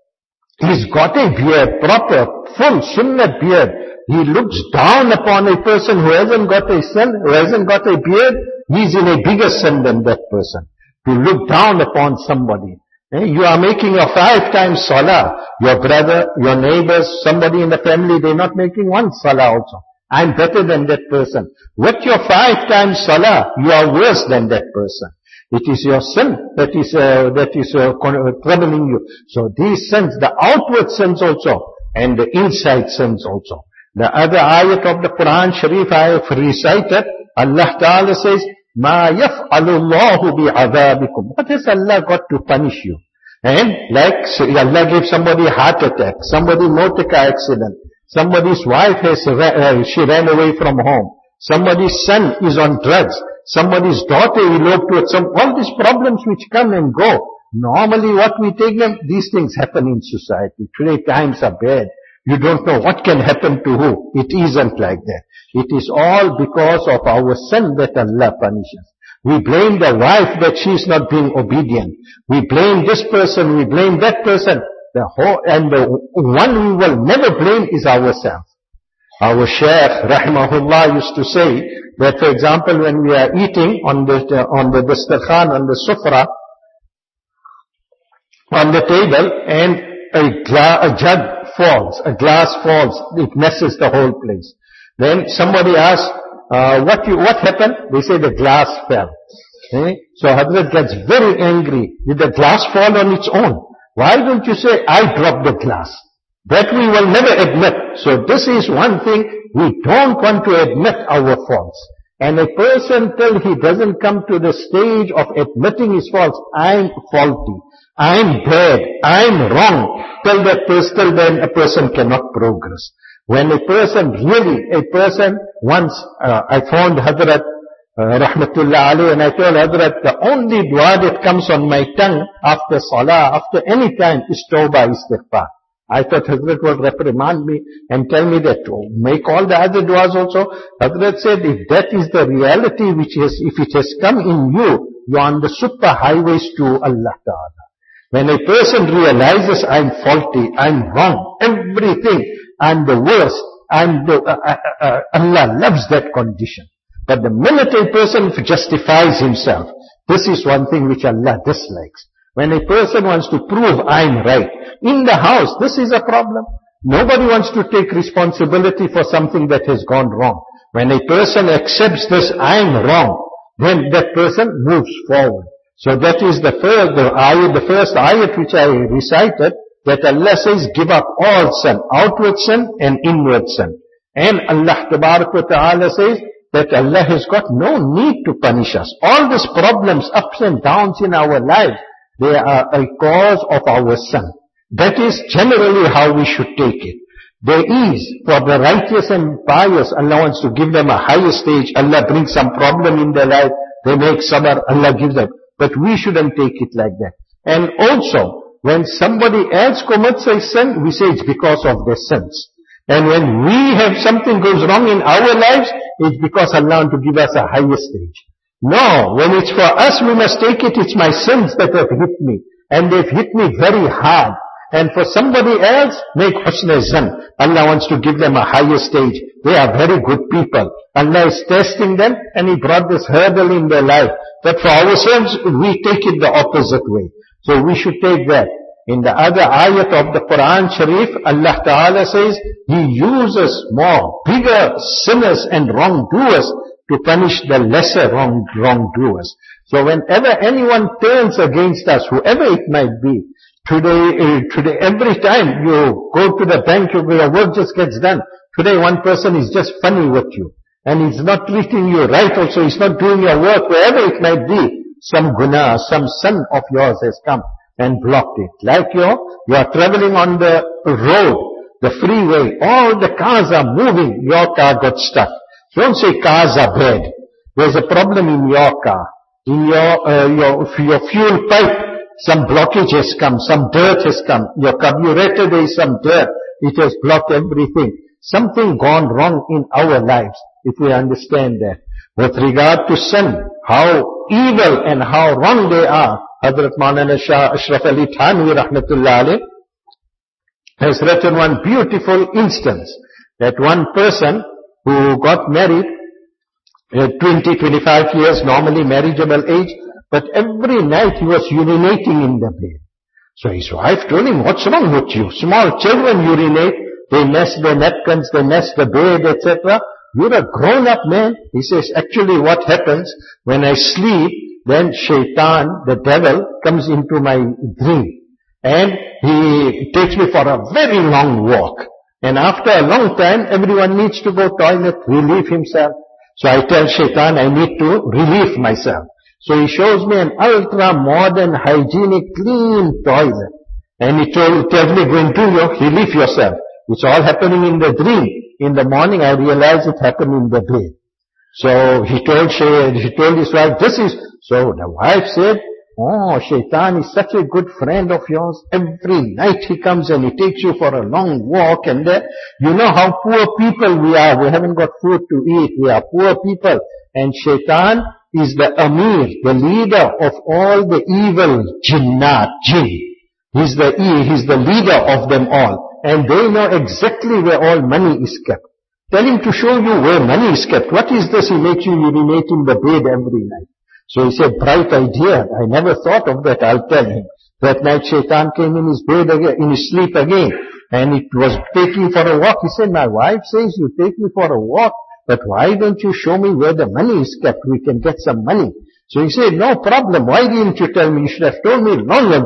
he's got a beard, proper, full sunnah beard. He looks down upon a person who hasn't got a sin, who hasn't got a beard. He's in a bigger sin than that person. To look down upon somebody. Eh? You are making a five times salah. Your brother, your neighbors, somebody in the family, they're not making one salah also. I'm better than that person. With your five times salah, you are worse than that person. It is your sin that is uh, that is uh, troubling you. So these sins, the outward sins also, and the inside sins also. The other ayat of the Quran Sharif I have recited, Allah Ta'ala says, مَا يَفْعَلُ اللَّهُ بِعَذَابِكُمْ. What has Allah got to punish you? And like Allah gave somebody a heart attack, somebody motor car accident, somebody's wife has uh, she ran away from home, somebody's son is on drugs, somebody's daughter eloped with some, all these problems which come and go. Normally what we take them, these things happen in society. Today times are bad. You don't know what can happen to who. It isn't like that. It is all because of our sin that Allah punishes. We blame the wife that she's not being obedient. We blame this person, we blame that person. The whole, and the one we will never blame is ourselves. Our Shaykh, rahimahullah, used to say that, for example, when we are eating on the, on the dastarkhan, on the sufra, on the table, and a, gla- a jug falls, a glass falls, it messes the whole place. Then somebody asks, uh, what you, what happened? They say the glass fell. Eh? So Hazrat gets very angry. Did the glass fall on its own? Why don't you say, I dropped the glass? That we will never admit. So this is one thing, we don't want to admit our faults. And a person till he doesn't come to the stage of admitting his faults, I'm faulty, I'm bad, I'm wrong, till that person, till then a person cannot progress. When a person really, a person once, uh, I found Hazrat uh, Rahmatullah alayhi, and I told Hazrat, the only dua that comes on my tongue after salah, after any time, is tawbah istighfar. I thought Hazrat would reprimand me and tell me that, oh, make all the other duas also. Hazrat said, if that is the reality which is, if it has come in you, you are on the super highways to Allah Ta'ala. When a person realizes I'm faulty, I'm wrong, everything, I'm the worst, I'm the, uh, uh, uh, Allah loves that condition. But the minute a person justifies himself, this is one thing which Allah dislikes. When a person wants to prove I'm right, in the house, this is a problem. Nobody wants to take responsibility for something that has gone wrong. When a person accepts this, I'm wrong, then that person moves forward. So that is the first, the ayat, the first ayat which I recited, that Allah says, give up all sin, outward sin and inward sin. And Allah Tabarak wa Ta'ala says that Allah has got no need to punish us. All these problems, ups and downs in our life, they are a cause of our sin. That is generally how we should take it. There is, for the righteous and pious, Allah wants to give them a higher stage. Allah brings some problem in their life. They make sabr, Allah gives them. But we shouldn't take it like that. And also, when somebody else commits a sin, we say it's because of their sins. And when we have something goes wrong in our lives, it's because Allah wants to give us a higher stage. No, when it's for us, we must take it, it's my sins that have hit me. And they've hit me very hard. And for somebody else, make husn zan. Allah wants to give them a higher stage. They are very good people. Allah is testing them, and He brought this hurdle in their life. But for ourselves, we take it the opposite way. So we should take that. In the other ayat of the Quran Sharif, Allah Ta'ala says, He uses more, bigger sinners and wrongdoers to punish the lesser wrong, wrongdoers. So whenever anyone turns against us, whoever it might be, today, uh, today, every time you go to the bank, your work just gets done. Today one person is just funny with you, and he's not treating you right also, he's not doing your work, wherever it might be. Some guna, some son of yours has come and blocked it. Like you, you are traveling on the road, the freeway, all the cars are moving, your car got stuck. Don't say cars are bad. There's a problem in your car. In your, uh, your, your fuel pipe, some blockage has come, some dirt has come. Your carburetor, there is some dirt. It has blocked everything. Something gone wrong in our lives, if we understand that. With regard to sin, how evil and how wrong they are, Hazrat Maulana Shah Ashraf Ali Thanvi Rahmatullah alayh has written one beautiful instance, that one person who got married at twenty, twenty-five years, normally marriageable age, but every night he was urinating in the bed. So his wife told him, what's wrong with you? Small children urinate, they mess the napkins, they mess the bed, et cetera. You're a grown-up man. He says, actually what happens, when I sleep, then shaitan, the devil, comes into my dream. And he takes me for a very long walk. And after a long time, everyone needs to go toilet, relieve himself. So I tell shaitan, I need to relieve myself. So he shows me an ultra-modern, hygienic, clean toilet. And he told, tells me, go and do your, relieve yourself. It's all happening in the dream. In the morning, I realize it happened in the bed. So he told, he told his wife, this is, so the wife said, oh, shaitan is such a good friend of yours. Every night he comes and he takes you for a long walk, and then, you know how poor people we are. We haven't got food to eat. We are poor people. And shaitan is the Amir, the leader of all the evil jinnat, jinn. He's the, he's the leader of them all. And they know exactly where all money is kept. Tell him to show you where money is kept. What is this? He makes you urinate in the bed every night. So he said, bright idea. I never thought of that. I'll tell him. That night shaitan came in his bed again, in his sleep again. And it was taking for a walk. He said, my wife says you take me for a walk, but why don't you show me where the money is kept? We can get some money. So he said, no problem. Why didn't you tell me? You should have told me long ago.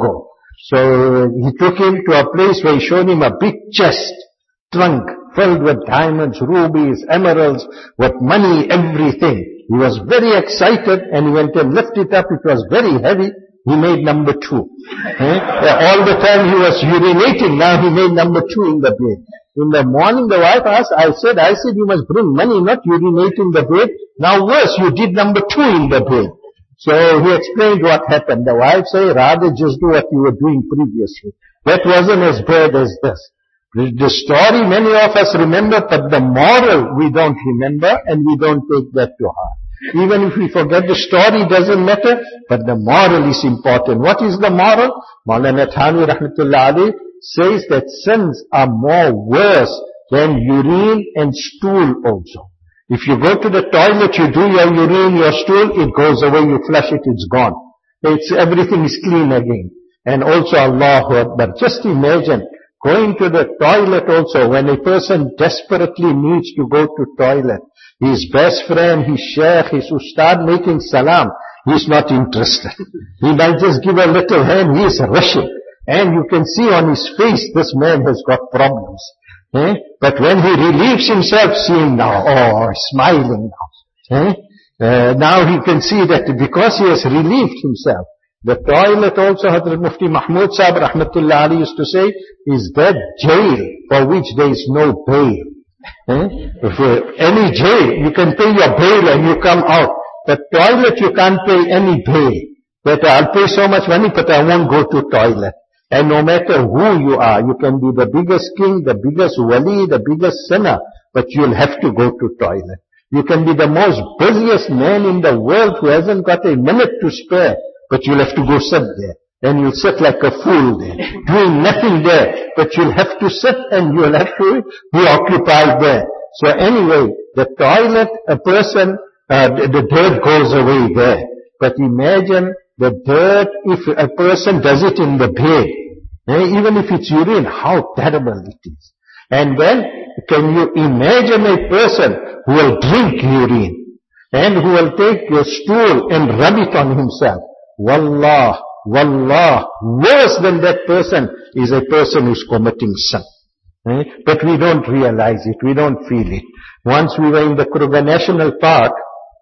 So he took him to a place where he showed him a big chest, trunk, filled with diamonds, rubies, emeralds, with money, everything. He was very excited and he went and lifted it up. It was very heavy. He made number two. Eh? All the time he was urinating. Now he made number two in the bed. In the morning the wife asked, I said, I said you must bring money, not urinate in the bed. Now worse, you did number two in the bed. So he explained what happened. The wife said, rather just do what you were doing previously. That wasn't as bad as this. The story many of us remember, but the moral we don't remember and we don't take that to heart. Even if we forget the story, doesn't matter, but the moral is important. What is the moral? Maulana Thanwi Rahmatullah Ali says that sins are more worse than urine and stool also. If you go to the toilet, you do your urine, your stool, it goes away, you flush it, it's gone. It's, everything is clean again. And also Allahu Akbar. Just imagine going to the toilet also when a person desperately needs to go to toilet. His best friend, his sheikh, his ustad making salam, he's not interested. He might just give a little hand, he is rushing. And you can see on his face, this man has got problems. Eh? But when he relieves himself, see him now, oh, smiling now. Eh? Uh, now he can see that because he has relieved himself. The toilet also, Hazrat Mufti Mahmud Sahib Rahmatullah Ali used to say, is that jail for which there is no bail. Eh? If uh, any jail, you can pay your bail and you come out. The toilet you can't pay any bail. But I'll pay so much money, but I won't go to toilet. And no matter who you are, you can be the biggest king, the biggest wali, the biggest sinner, but you'll have to go to toilet. You can be the most busiest man in the world who hasn't got a minute to spare, but you'll have to go sit there. And you'll sit like a fool there, doing nothing there, but you'll have to sit and you'll have to be occupied there. So anyway, the toilet, a person, uh, the, the dirt goes away there. But imagine the dirt, if a person does it in the bed, eh, even if it's urine, how terrible it is. And then, can you imagine a person who will drink urine and who will take your stool and rub it on himself? Wallah, wallah, worse than that person is a person who's committing sin. Eh? But we don't realize it, we don't feel it. Once we were in the Kruger National Park,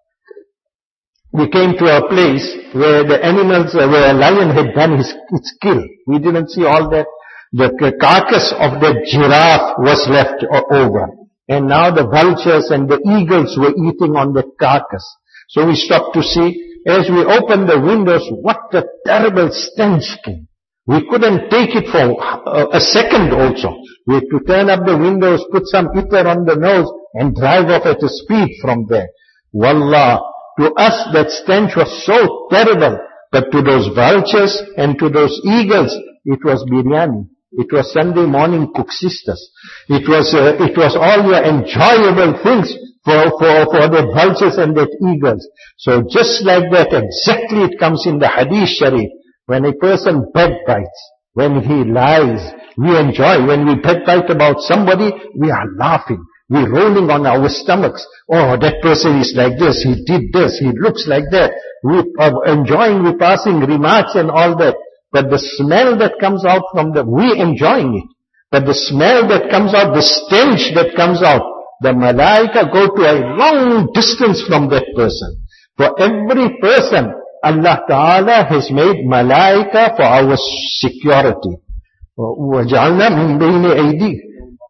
we came to a place where the animals, uh, where a lion had done his, its kill. We didn't see all that. The carcass of the giraffe was left over. And now the vultures and the eagles were eating on the carcass. So we stopped to see. As we opened the windows, what a terrible stench came. We couldn't take it for a, a second also. We had to turn up the windows, put some ether on the nose and drive off at a speed from there. Wallah. To us that stench was so terrible, but to those vultures and to those eagles, it was biryani. It was Sunday morning cook sisters. It was, uh, it was all your enjoyable things for, for, for the vultures and the eagles. So just like that, exactly it comes in the Hadith Sharif. When a person backbites, when he lies, we enjoy. When we backbite about somebody, we are laughing. We're rolling on our stomachs. Oh, that person is like this, he did this, he looks like that. We are enjoying, we're passing remarks and all that. But the smell that comes out from the, we're enjoying it. But the smell that comes out, the stench that comes out, the malaika go to a long distance from that person. For every person, Allah Ta'ala has made malaika for our security. وَجَعَلْنَا مِن بَيْنِ أَيْدِيهِمْ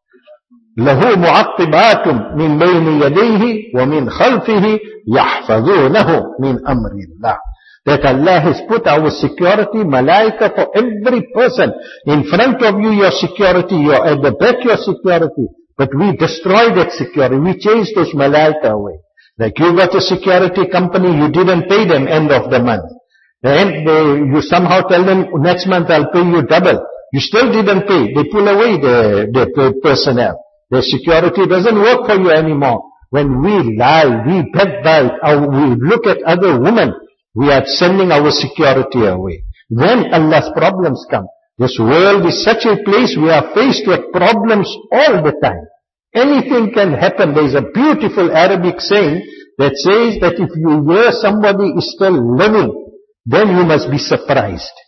له معقبات من بين يديه ومن خلفه يحفظونه من أمر الله. That Allah has put our security, malaika for every person. In front of you your security, your, at the back your security. But we destroy that security. We chase those malaika away. Like you got a security company, you didn't pay them end of the month. Then they, you somehow tell them, next month I'll pay you double. You still didn't pay. They pull away the, the, the personnel. The security doesn't work for you anymore. When we lie, we backbite, we look at other women, we are sending our security away. Then Allah's problems come. This world is such a place we are faced with problems all the time. Anything can happen. There is a beautiful Arabic saying that says that if you hear somebody is still living, then you must be surprised.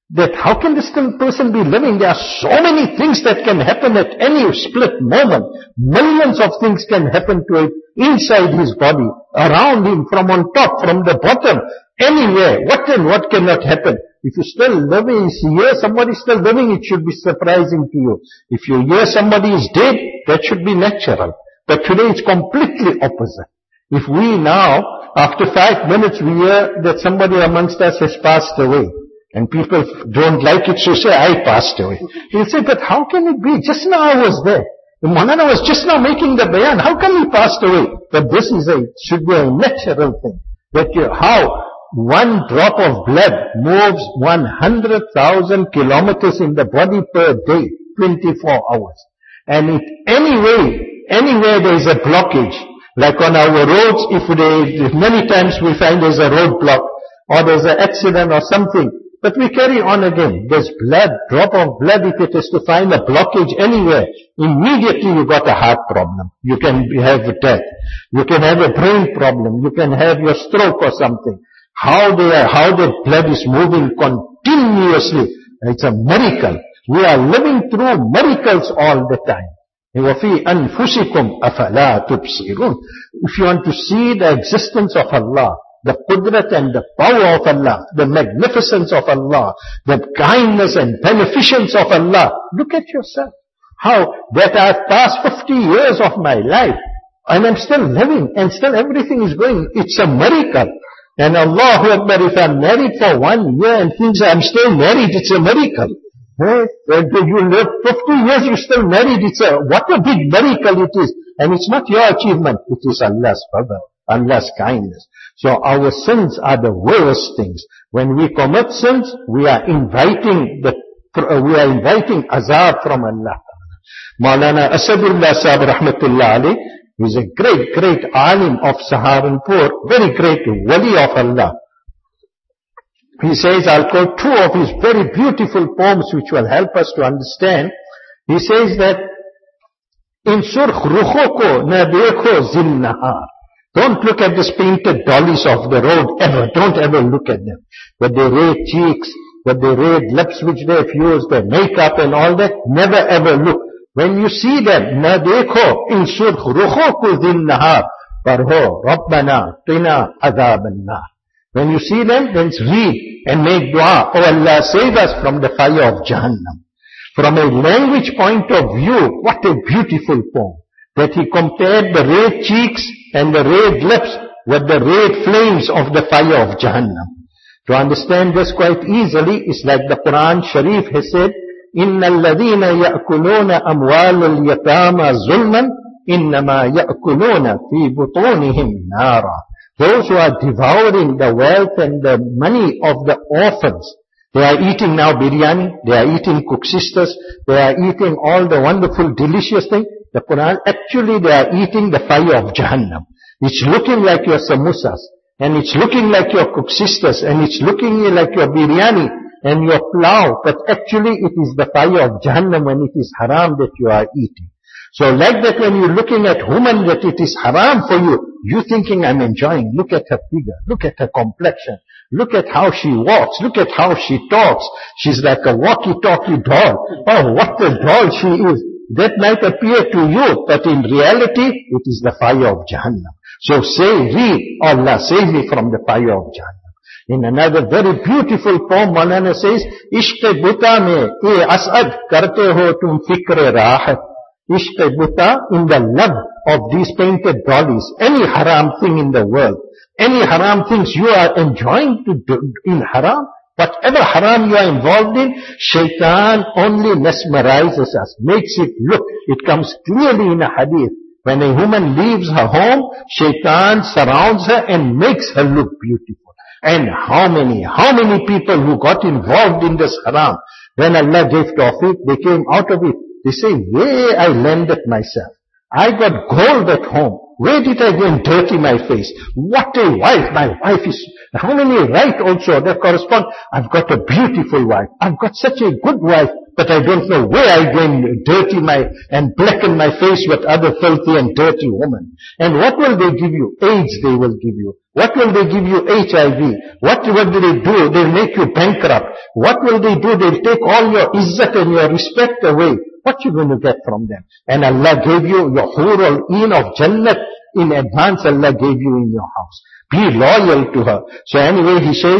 that how can this person be living? There are so many things that can happen at any split moment. Millions of things can happen to it inside his body, around him, from on top, from the bottom, anywhere. What and what cannot happen? If you're still living, if you hear somebody still living, it should be surprising to you. If you hear somebody is dead, that should be natural. But today it's completely opposite. If we now, after five minutes, we hear that somebody amongst us has passed away, and people don't like it, so say, I passed away. He'll say, but how can it be? Just now I was there. The Maulana was just now making the bayan. How come he passed away? But this is a, should be a natural thing. That you, how one drop of blood moves one hundred thousand kilometers in the body per day, twenty-four hours. And if anyway, anywhere there is a blockage, like on our roads, if they, if many times we find there's a roadblock, or there's an accident or something, but we carry on again. There's blood, drop of blood, if it is to find a blockage anywhere, immediately you got a heart problem. You can have death. You can have a brain problem. You can have your stroke or something. How they are, how the blood is moving continuously. It's a miracle. We are living through miracles all the time. وَفِي أَنفُسِكُمْ أَفَلَا تُبْصِرُونَ. If you want to see the existence of Allah, the qudrat and the power of Allah, the magnificence of Allah, the kindness and beneficence of Allah, look at yourself. How that I've passed fifty years of my life, and I'm still living, and still everything is going. It's a miracle. And Allahu Akbar, if I'm married for one year and things, I'm still married, it's a miracle. Hey, you live fifty years, you're still married, it's a, what a big miracle it is. And it's not your achievement, it is Allah's favor, Allah's kindness. So our sins are the worst things. When we commit sins, we are inviting the, we are inviting azab from Allah. Maulana Asadullah Sahib Rahmatullah Ali, he is a great, great alim of Saharanpur, very great wali of Allah. He says, I'll quote two of his very beautiful poems which will help us to understand. He says that, in surkh rukho ko na dekho zil nahar. Don't look at these painted dollies of the road ever. Don't ever look at them. With their red cheeks, with their red lips which they've used, their makeup and all that. Never ever look. When you see them, na dekho in surkh rukho ko zil nahar. Parho Rabbana qina azab an-nar. When you see them, then read and make dua. Oh Allah, save us from the fire of Jahannam. From a language point of view, what a beautiful poem. That he compared the red cheeks and the red lips with the red flames of the fire of Jahannam. To understand this quite easily, it's like the Quran Sharif has said, إِنَّ الَّذِينَ يَأْكُلُونَ أَمْوَالَ الْيَتَامَى ظُلْمًا إِنَّمَا يَأْكُلُونَ فِي بُطُونِهِمْ نَارًا. Those who are devouring the wealth and the money of the orphans, they are eating now biryani, they are eating cook sisters, they are eating all the wonderful delicious things. The Quran, actually they are eating the fire of Jahannam. It's looking like your samosas, and it's looking like your cook sisters, and it's looking like your biryani and your plow, but actually it is the fire of Jahannam when it is haram that you are eating. So like that, when you're looking at woman that it is haram for you, you thinking I'm enjoying. Look at her figure. Look at her complexion. Look at how she walks. Look at how she talks. She's like a walkie-talkie doll. Oh, what a doll she is. That might appear to you, but in reality, it is the fire of Jahannam. So say, read, Allah save me from the fire of Jahannam. In another very beautiful poem, Maulana says, Ishq buta mein, e asad karte ho tum fikre rahat. Ishq buta, in the love of these painted dollies, any haram thing in the world, any haram things you are enjoying to do in haram, whatever haram you are involved in, shaitan only mesmerizes us, makes it look. It comes clearly in a hadith. When a woman leaves her home, shaitan surrounds her and makes her look beautiful. And how many, how many people who got involved in this haram, when Allah gave tawfiq, they came out of it. They say, where I landed myself. I got gold at home. Where did I go and dirty my face? What a wife. My wife is, how many right also that correspond? I've got a beautiful wife. I've got such a good wife, but I don't know where I go and dirty my, and blacken my face with other filthy and dirty women. And what will they give you? AIDS they will give you. What will they give you? H I V. What will they do? They'll make you bankrupt. What will they do? They'll take all your izzat and your respect away. What you going to get from them? And Allah gave you your hurul een of Jannat in advance. Allah gave you in your house. Be loyal to her. So anyway, he says,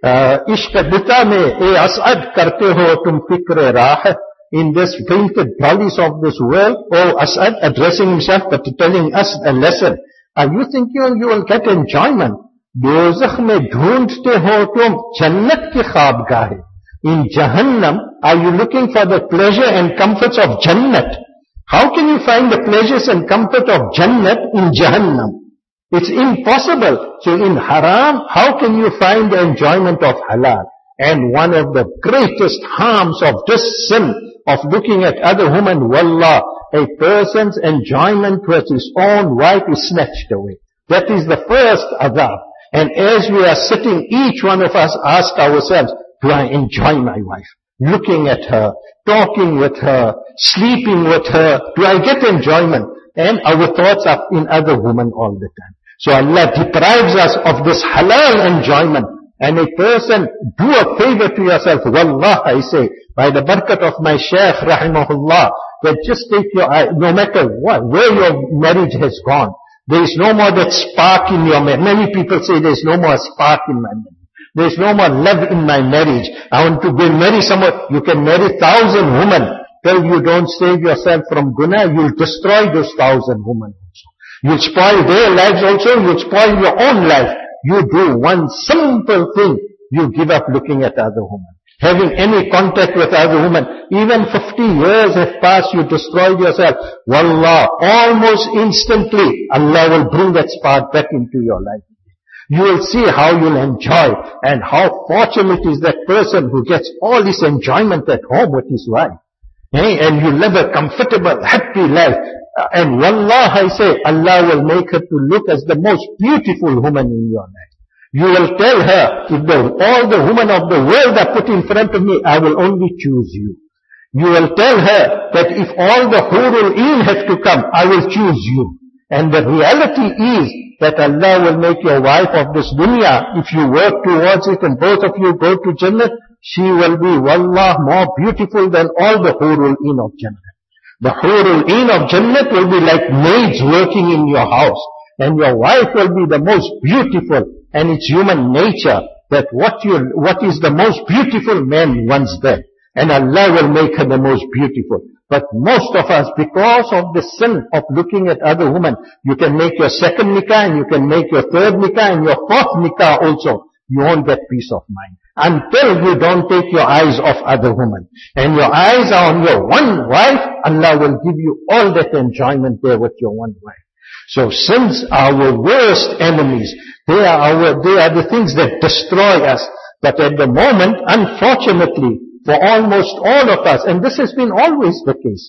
Ishq bita mein e As'ad karte ho tum fikr rah. In this painted dollies of this world, oh As'ad, addressing himself but telling us a lesson. Are you thinking you will get enjoyment? Dozakh mein dhoondte ho tum Jannat ki khabgah hai. In Jahannam, are you looking for the pleasure and comforts of Jannat? How can you find the pleasures and comfort of Jannat in Jahannam? It's impossible. So in haram, how can you find the enjoyment of halal? And one of the greatest harms of this sin of looking at other women, wallah, a person's enjoyment with his own wife is snatched away. That is the first adab. And as we are sitting, each one of us ask ourselves, do I enjoy my wife? Looking at her, talking with her, sleeping with her, do I get enjoyment? And our thoughts are in other women all the time. So Allah deprives us of this halal enjoyment. And a person, do a favor to yourself. Wallah, I say, by the barakat of my Shaykh, rahimahullah, that just take your eye, no matter what, where your marriage has gone, there is no more that spark in your marriage. Many people say there is no more spark in my marriage. There is no more love in my marriage. I want to go and marry someone. You can marry thousand women. Till you don't save yourself from guna, you'll destroy those thousand women also. You'll spoil their lives also, you'll spoil your own life. You do one simple thing, you give up looking at other women. Having any contact with other women, even fifty years have passed, you destroyed yourself. Wallah, almost instantly, Allah will bring that spark back into your life. You will see how you'll enjoy and how fortunate is that person who gets all this enjoyment at home with his wife. Hey, and you live a comfortable, happy life. And wallah, I say, Allah will make her to look as the most beautiful woman in your life. You will tell her, if the, all the women of the world are put in front of me, I will only choose you. You will tell her that if all the hurul een have to come, I will choose you. And the reality is that Allah will make your wife of this dunya, if you work towards it and both of you go to Jannah, she will be, wallah, more beautiful than all the hurul een of Jannah. The hurul een of Jannah will be like maids working in your house. And your wife will be the most beautiful. And it's human nature that what you, what is the most beautiful man wants that. And Allah will make her the most beautiful. But most of us, because of the sin of looking at other women, you can make your second nikah and you can make your third nikah and your fourth nikah also. You won't get peace of mind. Until you don't take your eyes off other women. And your eyes are on your one wife, Allah will give you all that enjoyment there with your one wife. So sins are our worst enemies. They are our, they are the things that destroy us. But at the moment, unfortunately, for almost all of us, and this has been always the case,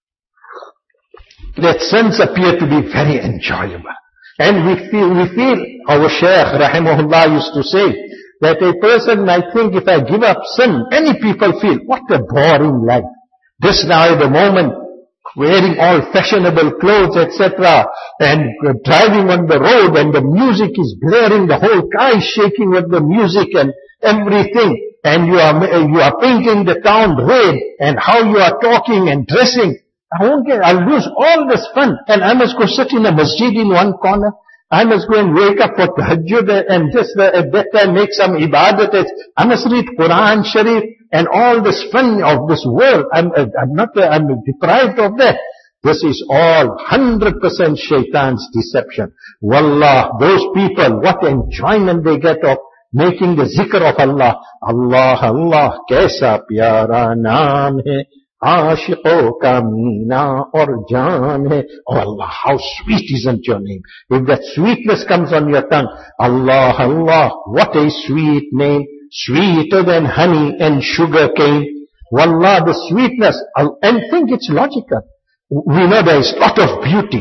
that sins appear to be very enjoyable. And we feel, we feel, our Shaykh rahimahullah used to say, that a person might think, if I give up sin, many people feel, what a boring life. This now at the moment, wearing all fashionable clothes, et cetera, and driving on the road, and the music is blaring, the whole car is shaking with the music and everything, and you are you are painting the town red, and how you are talking and dressing. I won't get, I'll lose all this fun, and I must go sit in a masjid in one corner. I must go and wake up for tahajjud and just uh, at that time make some ibadat. I must read Quran Sharif and all this fun of this world. I'm, I'm not, uh, I'm deprived of that. This is all one hundred percent shaitan's deception. Wallah, those people, what enjoyment they get of making the zikr of Allah. Allah, Allah, kaisa pyara naam hai. Aashiqo ka meena aur jaan hai. Oh Allah, how sweet isn't your name? If that sweetness comes on your tongue, Allah, Allah, what a sweet name. Sweeter than honey and sugar cane. Wallah, the sweetness. And think it's logical. We know there is a lot of beauty.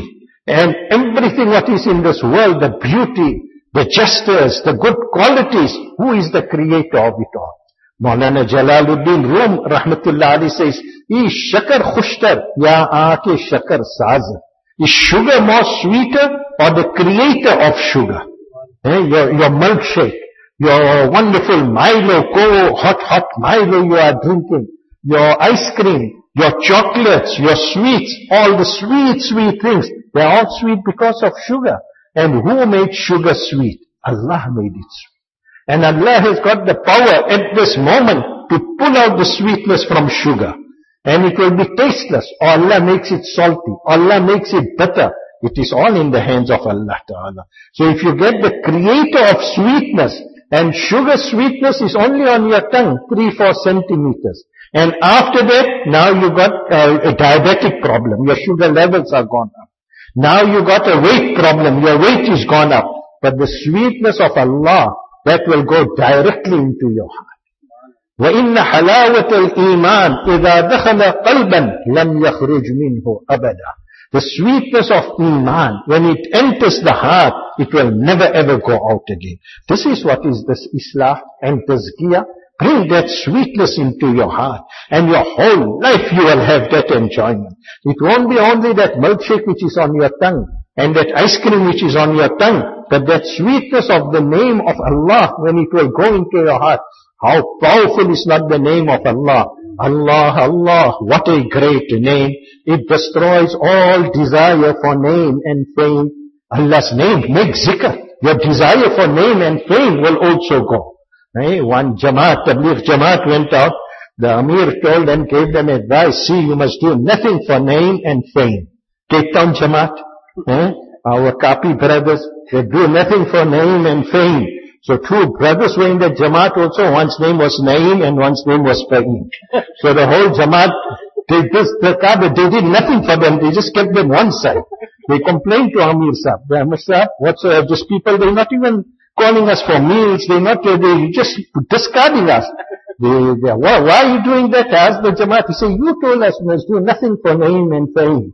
And everything what is in this world, the beauty, the justice, the good qualities, who is the creator of it all? Maulana Jalaluddin Rum, Rahmatullah Ali says, is shakar khushtar, ya aake shakar saz. Is sugar more sweeter or the creator of sugar? Eh, your, your milkshake, your wonderful Milo, cold, hot, hot Milo you are drinking, your ice cream, your chocolates, your sweets, all the sweet, sweet things, they are all sweet because of sugar. And who made sugar sweet? Allah made it sweet. And Allah has got the power at this moment to pull out the sweetness from sugar. And it will be tasteless. Or Allah makes it salty. Allah makes it bitter. It is all in the hands of Allah Ta'ala. So if you get the creator of sweetness, and sugar sweetness is only on your tongue, three, four centimeters. And after that, now you got a, a diabetic problem. Your sugar levels are gone up. Now you got a weight problem. Your weight is gone up. But the sweetness of Allah, that will go directly into your heart. وَإِنَّ حَلَاوَةَ الْإِيمَانِ إِذَا دَخَلَ قَلْبًا لَمْ يَخْرُجْ مِنْهُ أَبَدًا. The sweetness of Iman, when it enters the heart, it will never ever go out again. This is what is this Islah and Tazkiyah. Bring that sweetness into your heart, and your whole life you will have that enjoyment. It won't be only that milkshake which is on your tongue, and that ice cream which is on your tongue, but that sweetness of the name of Allah, when it will go into your heart. How powerful is not the name of Allah. Allah, Allah, what a great name. It destroys all desire for name and fame. Allah's name, make zikr. Your desire for name and fame will also go. Hey, one Jamaat, Tabligh Jamaat went out. The Amir told them, gave them advice, see, you must do nothing for name and fame. Cape Town Jamaat, eh? Our Kapi brothers, they do nothing for name and fame. So two brothers were in the Jamaat also. One's name was Naeem and one's name was Fahim. So the whole Jamaat, they, just, they, they did nothing for them. They just kept them one side. They complained to Amir Sahib. Amir Sahib, what's uh, these people? They're not even calling us for meals. They're not, uh, they're just discarding us. They, they, why, why are you doing that? Ask the Jamaat. He said, you told us we must do nothing for Naeem and Fahim.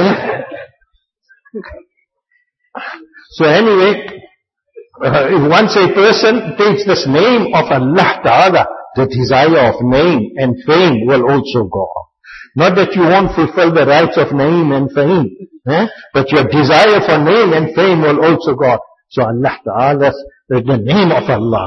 So anyway, Uh, if once a person takes this name of Allah Ta'ala, the desire of name and fame will also go off. Not that you won't fulfill the rights of name and fame, eh? But your desire for name and fame will also go off. So Allah Ta'ala, the name of Allah.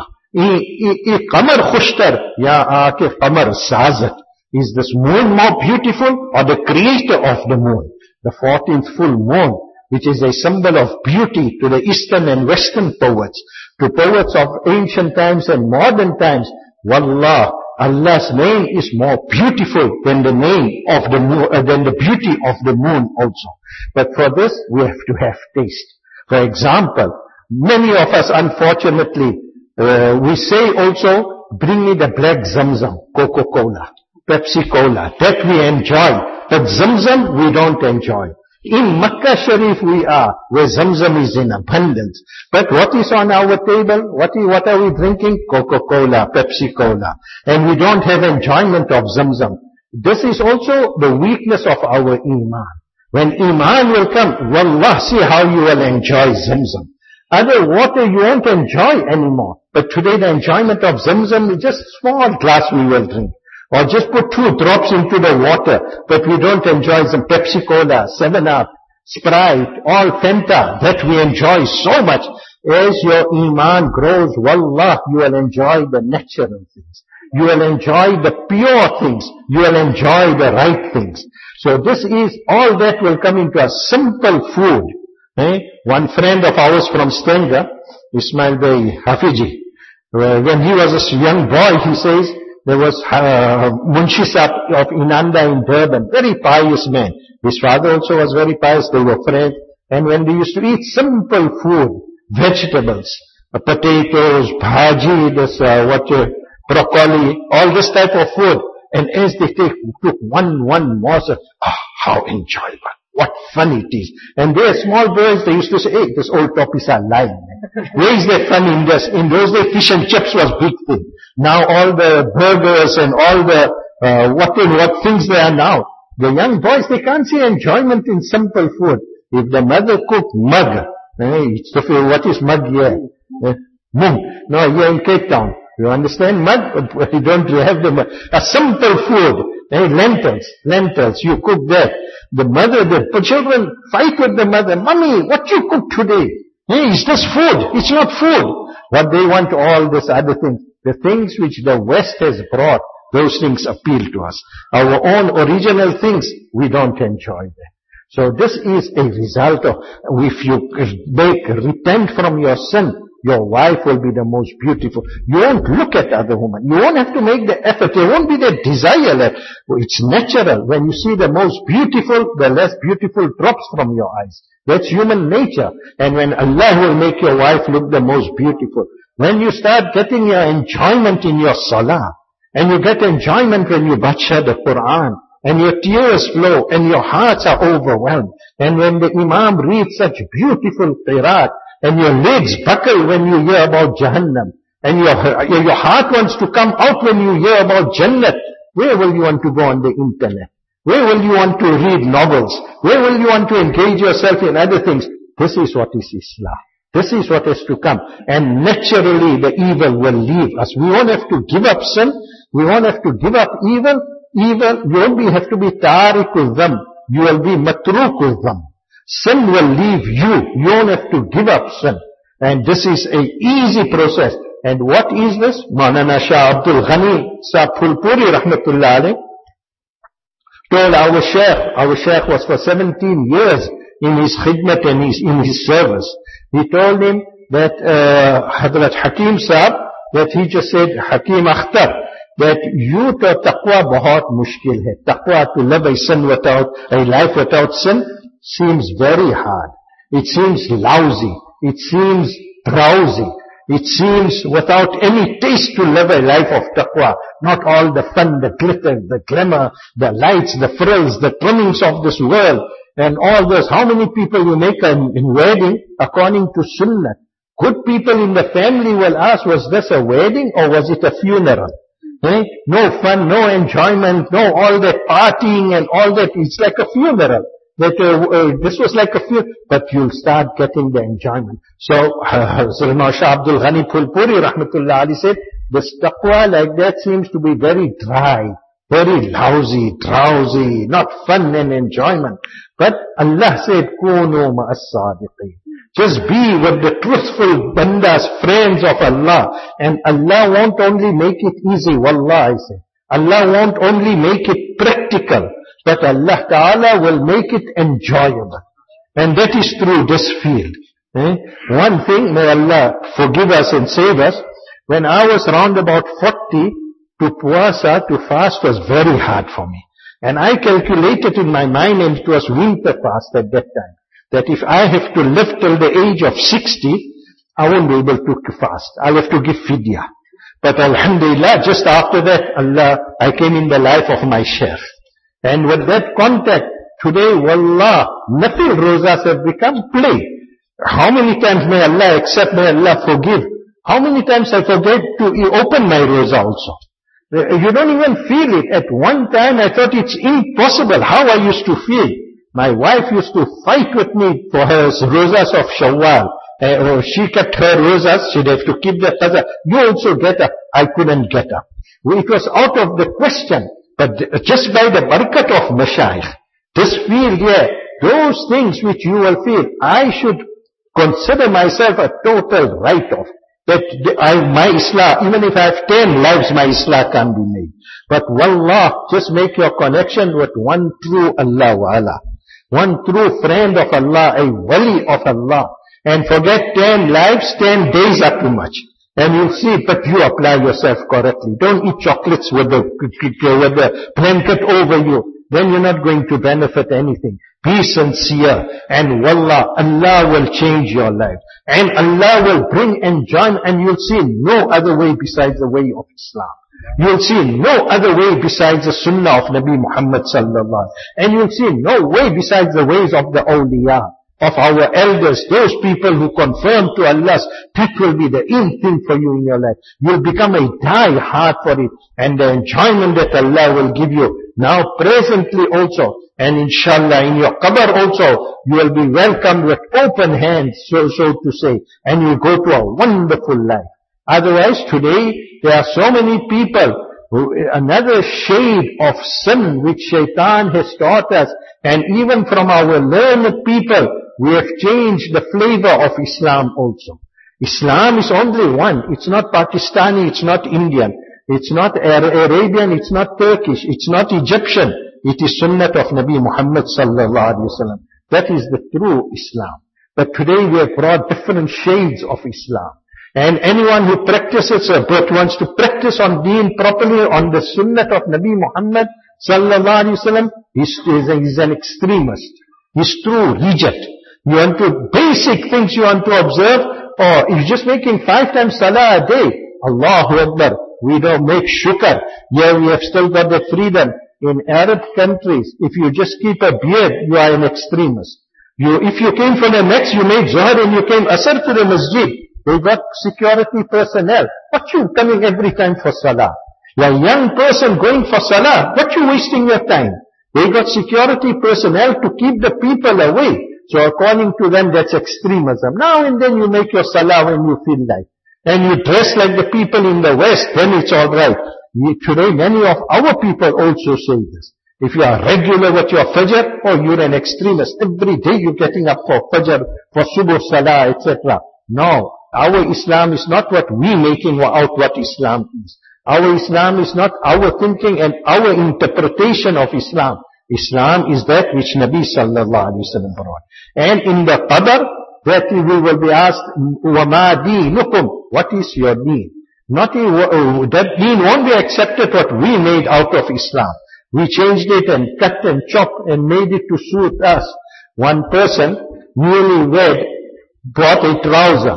I qamar khushtar, ya aake qamar sazat. Is this moon more beautiful or the creator of the moon? The fourteenth full moon, which is a symbol of beauty to the Eastern and Western poets, to poets of ancient times and modern times. Wallah, Allah's name is more beautiful than the name of the moon, uh, than the beauty of the moon also. But for this, we have to have taste. For example, many of us, unfortunately, uh, we say also, bring me the black Zamzam, Coca-Cola, Pepsi-Cola, that we enjoy. But Zamzam, we don't enjoy. In Makkah Sharif we are, where Zamzam is in abundance. But what is on our table? What, is, what are we drinking? Coca-Cola, Pepsi-Cola. And we don't have enjoyment of Zamzam. This is also the weakness of our Iman. When Iman will come, wallah, see how you will enjoy Zamzam. Other water you won't enjoy anymore. But today the enjoyment of Zamzam is just small glass we will drink. Or just put two drops into the water, but we don't enjoy some Pepsi-Cola, seven up, Sprite, all Fanta, that we enjoy so much. As your Iman grows, wallah, you will enjoy the natural things. You will enjoy the pure things. You will enjoy the right things. So this is, all that will come into a simple food. Eh? One friend of ours from Stenga, Ismail Bey Hafiji, when he was a young boy, he says, there was uh, Munshi Sahib of Inanda in Durban, very pious man. His father also was very pious, they were friends. And when they used to eat simple food, vegetables, uh, potatoes, bhaji, this, uh, what, uh, broccoli, all this type of food. And as they take, took one, one morsel, ah, how enjoyable. What fun it is. And they are small boys, they used to say, hey, this old toppies are lying. Where is that fun in this? In those days, fish and chips was big thing. Now all the burgers and all the, uh, what and what things there are now. The young boys, they can't see enjoyment in simple food. If the mother cooked mug, eh, it's the, what is mug here? Eh, mung. No, here in Cape Town. You understand mug? You don't have the mug. A simple food. Eh, lentils, lentils. You cook that. The mother, the children fight with the mother. Mommy, what you cook today? Eh, is this food? It's not food. What they want, all this other things. The things which the West has brought, those things appeal to us. Our own original things, we don't enjoy them. So this is a result of, if you make, repent from your sin, your wife will be the most beautiful. You won't look at other women. You won't have to make the effort. There won't be the desire left. It's natural. When you see the most beautiful, the less beautiful drops from your eyes. That's human nature. And when Allah will make your wife look the most beautiful. When you start getting your enjoyment in your salah, and you get enjoyment when you bacha the Quran, and your tears flow, and your hearts are overwhelmed, and when the Imam reads such beautiful qiraat, and your legs buckle when you hear about Jahannam, and your, your heart wants to come out when you hear about Jannat, where will you want to go on the internet? Where will you want to read novels? Where will you want to engage yourself in other things? This is what is Islam. This is what is to come. And naturally the evil will leave us. We won't have to give up sin. We won't have to give up evil. Evil, you won't be, have to be tariqul dham. You will be matrukul dham. Sin will leave you. You won't have to give up sin. And this is a easy process. And what is this? Maulana Shah Abdul Ghani Sahib Phulpuri rahmatullah alayh told our Shaykh, our Shaykh was for seventeen years in his khidmat and his, in his service. He told him that uh, Hadrat Hakim Sahib, that he just said, Hakim Akhtar, that you to taqwa bahut mushkil hai. Taqwa, to live a sin without, a life without sin, seems very hard. It seems lousy. It seems drowsy. It seems without any taste to live a life of taqwa. Not all the fun, the glitter, the glamour, the lights, the frills, the trimmings of this world, and all this. How many people you make a wedding according to sunnah? Good people in the family will ask, was this a wedding or was it a funeral? Eh? No fun, no enjoyment, no all that partying and all that. It's like a funeral. That uh, uh, this was like a few, but you'll start getting the enjoyment. So, uh, Shah Abdul Ghani Phulpuri rahmatullah alayhi said, this taqwa like that seems to be very dry, very lousy, drowsy, not fun and enjoyment. But Allah said, Kunu ma'as sadiqeen. Just be with the truthful bandas, friends of Allah. And Allah won't only make it easy, wallah I say. Allah won't only make it practical, but Allah Ta'ala will make it enjoyable. And that is through this field. Eh? One thing, may Allah forgive us and save us, when I was around about forty, to puasa, to fast was very hard for me. And I calculated in my mind, and it was winter fast at that time, that if I have to live till the age of sixty, I won't be able to fast. I'll have to give fidya. But alhamdulillah, just after that, Allah, I came in the life of my Shaykh. And with that contact, today, wallah, nafil rozas have become play. How many times may Allah accept, may Allah forgive? How many times I forget to open my roza also? You don't even feel it. At one time I thought it's impossible how I used to feel. My wife used to fight with me for her rozas of Shawwal. Uh, she kept her rozas, she'd have to keep the qaza. You also get up. I couldn't get up. It was out of the question. But just by the barakat of Mashayikh, this field here, those things which you will feel, I should consider myself a total write-off. That I, my Islah, even if I have ten lives, my Islah can't be made. But wallah, just make your connection with one true Allah wa Allah. One true friend of Allah, a wali of Allah. And forget ten lives, ten days are too much. And you'll see, but you apply yourself correctly. Don't eat chocolates with the, with the blanket over you. Then you're not going to benefit anything. Be sincere. And wallah, Allah will change your life. And Allah will bring enjoyment. And you'll see no other way besides the way of Islam. You'll see no other way besides the sunnah of Nabi Muhammad sallallahu alaihi wasallam. And you'll see no way besides the ways of the awliya, of our elders, those people who confirm to Allah. That will be the in thing for you in your life. You'll become a die hard for it. And the enjoyment that Allah will give you, now presently also, and inshallah in your qabr also, you will be welcomed with open hands, so, so to say, and you go to a wonderful life. Otherwise today, there are so many people, who, another shade of sin which shaitan has taught us, and even from our learned people, we have changed the flavor of Islam also. Islam is only one. It's not Pakistani, it's not Indian, it's not Arabian, it's not Turkish, it's not Egyptian. It is Sunnat of Nabi Muhammad sallallahu alaihi wasallam. That is the true Islam. But today we have brought different shades of Islam. And anyone who practices or but wants to practice on deen properly, on the Sunnat of Nabi Muhammad sallallahu alaihi wasallam, is, is, is an extremist. He's true reject. You want to, basic things you want to observe, or if you're just making five times salah a day, Allahu Akbar, we don't make shukr. Here we have still got the freedom. In Arab countries, if you just keep a beard, you are an extremist. You, if you came from the next, you made Zuhr and you came Asr to the masjid, they got security personnel. What you coming every time for salah? You're a young person going for salah. What you wasting your time? They got security personnel to keep the people away. So according to them, that's extremism. Now and then you make your salah when you feel like. And you dress like the people in the West, then it's alright. Today many of our people also say this. If you are regular with your fajr, oh, you're an extremist. Every day you're getting up for fajr, for subuh salah, et cetera. No, our Islam is not what we making out what Islam is. Our Islam is not our thinking and our interpretation of Islam. Islam is that which Nabi sallallahu alaihi wasallam brought. And in the qabr, that we will be asked, وَمَا دِينُكُمْ? What is your deen? Not uh, that deen won't be accepted what we made out of Islam. We changed it and cut and chopped and made it to suit us. One person, newly wed, bought a trouser.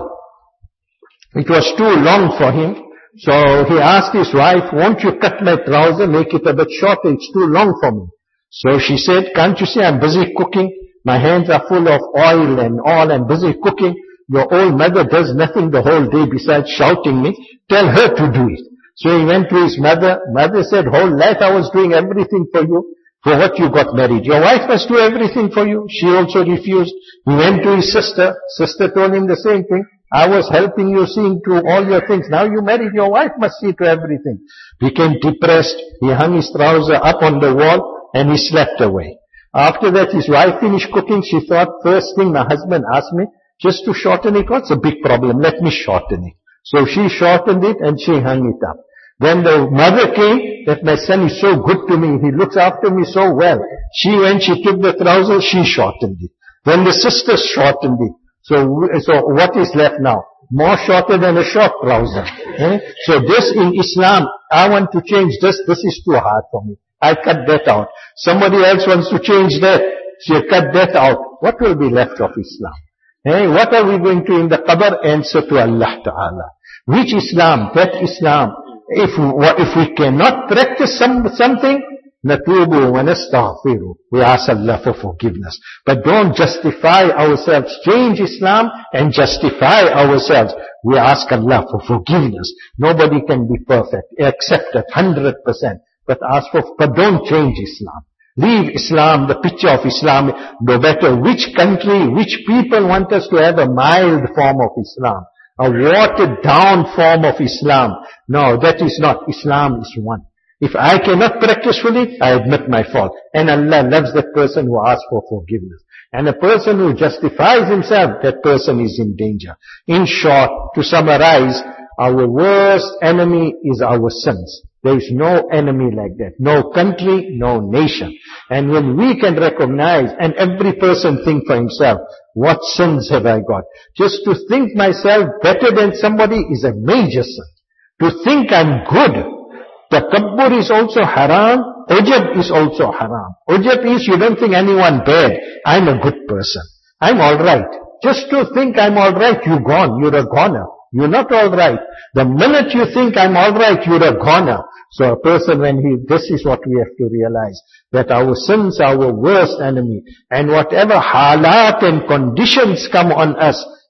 It was too long for him. So he asked his wife, won't you cut my trouser, make it a bit shorter, it's too long for me. So she said, can't you see I'm busy cooking? My hands are full of oil and all, I'm busy cooking. Your old mother does nothing the whole day besides shouting me. Tell her to do it. So he went to his mother. Mother said, whole life I was doing everything for you. For what you got married? Your wife must do everything for you. She also refused. He went to his sister. Sister told him the same thing. I was helping you, seeing to all your things. Now you married, your wife must see to everything. Became depressed. He hung his trouser up on the wall and he slept away. After that his wife finished cooking. She thought, first thing my husband asked me, just to shorten it, what's a big problem? Let me shorten it. So she shortened it and she hung it up. Then the mother came, that my son is so good to me, he looks after me so well. She, when she took the trouser, she shortened it. Then the sister shortened it. So, so what is left now? More shorter than a short trouser. Eh? So this in Islam, I want to change this, this is too hard for me. I cut that out. Somebody else wants to change that, she cut that out. What will be left of Islam? Hey, what are we going to in the qabr? Answer to Allah Ta'ala. Which Islam? That Islam. If, if we cannot practice some, something, natubu wa nastaghfiru. We ask Allah for forgiveness. But don't justify ourselves. Change Islam and justify ourselves. We ask Allah for forgiveness. Nobody can be perfect. Accept it one hundred percent. But ask for, but don't change Islam. Leave Islam, the picture of Islam, no matter which country, which people want us to have a mild form of Islam, a watered down form of Islam. No, that is not. Islam is one. If I cannot practice fully, I admit my fault. And Allah loves that person who asks for forgiveness. And a person who justifies himself, that person is in danger. In short, to summarize, our worst enemy is our sins. There is no enemy like that. No country, no nation. And when we can recognize, and every person think for himself, what sins have I got? Just to think myself better than somebody is a major sin. To think I'm good. Takabbur is also haram. Ujab is also haram. Ujab is you don't think anyone bad. I'm a good person. I'm alright. Just to think I'm alright, you're gone. You're a goner. You're not alright. The minute you think I'm alright, you're a goner. So a person when he, this is what we have to realize, that our sins are our worst enemy. And whatever halat and conditions come on us,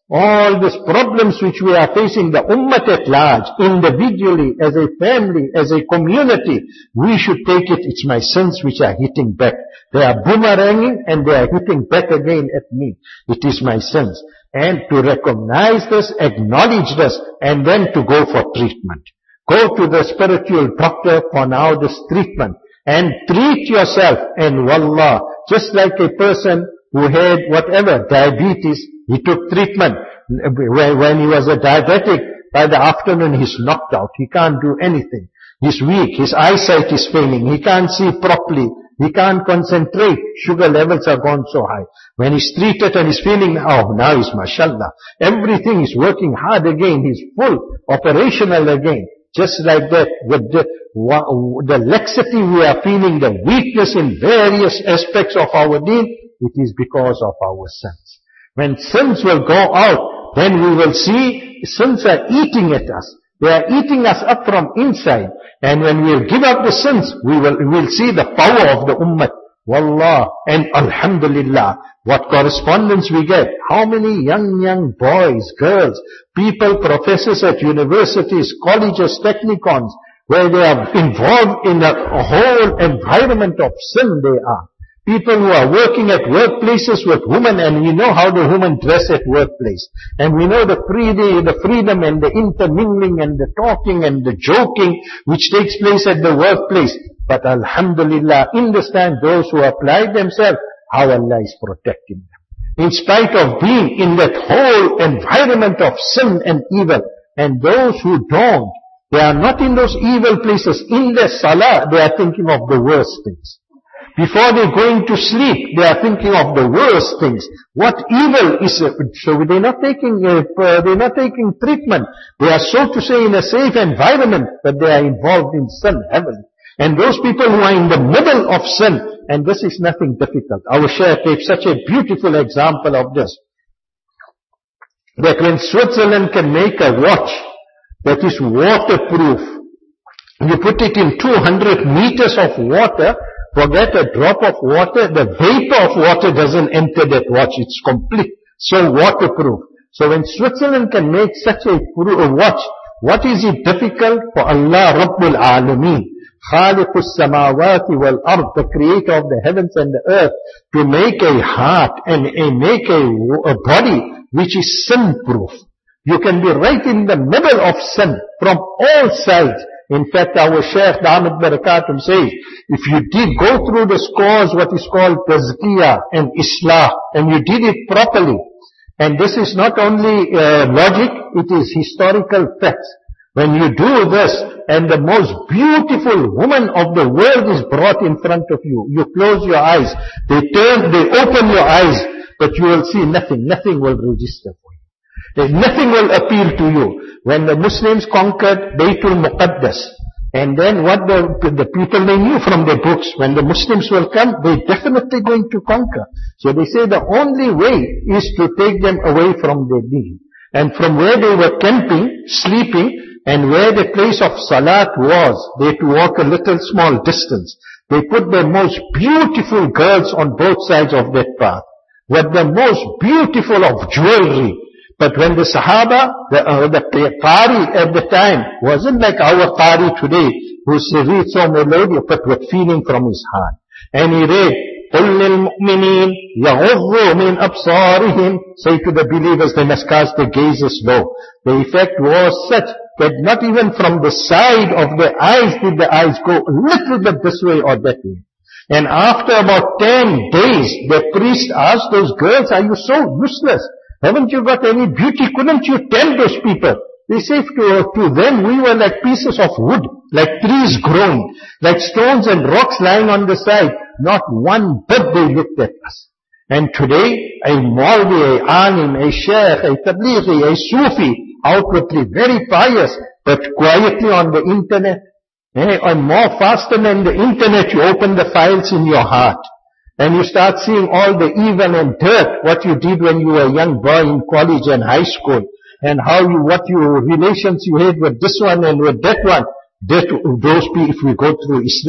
All these problems which we are facing, the ummah at large, individually, as a family, as a community, we should take it, it's my sins which are hitting back. They are boomeranging and they are hitting back again at me. It is my sins. And to recognize this, acknowledge this, and then to go for treatment. Go to the spiritual doctor for now this treatment. And treat yourself. And wallah, just like a person who had whatever, diabetes, he took treatment. When he was a diabetic, by the afternoon he's knocked out. He can't do anything. He's weak. His eyesight is failing. He can't see properly. He can't concentrate. Sugar levels are gone so high. When he's treated and he's feeling, oh, now he's mashallah. Everything is working hard again. He's full, operational again. Just like that, with the, the laxity we are feeling, the weakness in various aspects of our deen, it is because of our sins. When sins will go out, then we will see sins are eating at us. They are eating us up from inside. And when we will give up the sins, we will we will see the power of the ummah. Wallah, and alhamdulillah, what correspondence we get. How many young, young boys, girls, people, professors at universities, colleges, technicons, where they are involved in a whole environment of sin they are. People who are working at workplaces with women, and we know how the women dress at workplace. And we know the freedom, the freedom and the intermingling and the talking and the joking which takes place at the workplace. But alhamdulillah, in this time, those who apply themselves, how Allah is protecting them. In spite of being in that whole environment of sin and evil. And those who don't, they are not in those evil places. In their salah, they are thinking of the worst things. Before they're going to sleep, they are thinking of the worst things. What evil is it? So they're not taking, uh, they're not taking treatment. They are, so to say, in a safe environment, but they are involved in sin heavily. And those people who are in the middle of sin, and this is nothing difficult. Our Shaykh gave such a beautiful example of this. That when Switzerland can make a watch that is waterproof, you put it in two hundred meters of water, forget a drop of water, the vapor of water doesn't enter that watch. It's complete. So waterproof. So when Switzerland can make such a watch, what is it difficult for Allah Rabbul Alameen, Khaliqus Samawati wal Ard, the creator of the heavens and the earth, to make a heart and a, make a, a body which is sin-proof. You can be right in the middle of sin from all sides. In fact, our Shaykh Damat Barakatum says, if you did go through this course, what is called Tazkiyah and Islah, and you did it properly, and this is not only uh, logic, it is historical facts. When you do this, and the most beautiful woman of the world is brought in front of you, you close your eyes, they turn, they open your eyes, but you will see nothing, nothing will register for you. There, nothing will appeal to you. When the Muslims conquered Baytul Muqaddas, and then what the, the people they knew from their books, when the Muslims will come, they're definitely going to conquer. So they say the only way is to take them away from their deen. And from where they were camping, sleeping, and where the place of Salat was, they had to walk a little small distance. They put the most beautiful girls on both sides of that path, with the most beautiful of jewelry. But when the Sahaba, the, uh, the Qari at the time, wasn't like our Qari today, who reads so melodious, but with feeling from his heart. And he read, قُلْ لِلْمُؤْمِنِينَ يَغُضُّوا مِنْ أَبْصَارِهِمْ, say to the believers, they must cast their gazes low. The effect was such that not even from the side of the eyes did the eyes go a little bit this way or that way. And after about ten days, the priest asked those girls, are you so useless? Haven't you got any beauty? Couldn't you tell those people? They say to, to them, we were like pieces of wood, like trees growing, like stones and rocks lying on the side. Not one bit they looked at us. And today, a Maulvi, a Alim, a Shaykh, a Tablighi, a Sufi, outwardly very pious, but quietly on the internet, eh, or more faster than the internet, you open the files in your heart. And you start seeing all the evil and dirt, what you did when you were a young boy in college and high school, and how you, what your relations you had with this one and with that one. That, those people, if we go through Islah,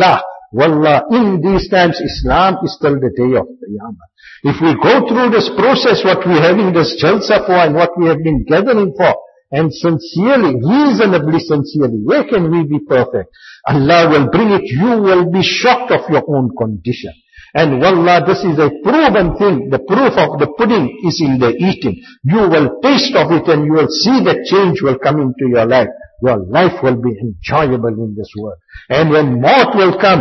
Wallah, in these times, Islam is till the day of Qiyamah. If we go through this process, what we are having this jalsa for and what we have been gathering for, and sincerely, reasonably sincerely, where can we be perfect? Allah will bring it, you will be shocked of your own condition. And wallah, this is a proven thing. The proof of the pudding is in the eating. You will taste of it and you will see that change will come into your life. Your life will be enjoyable in this world. And when maut will come,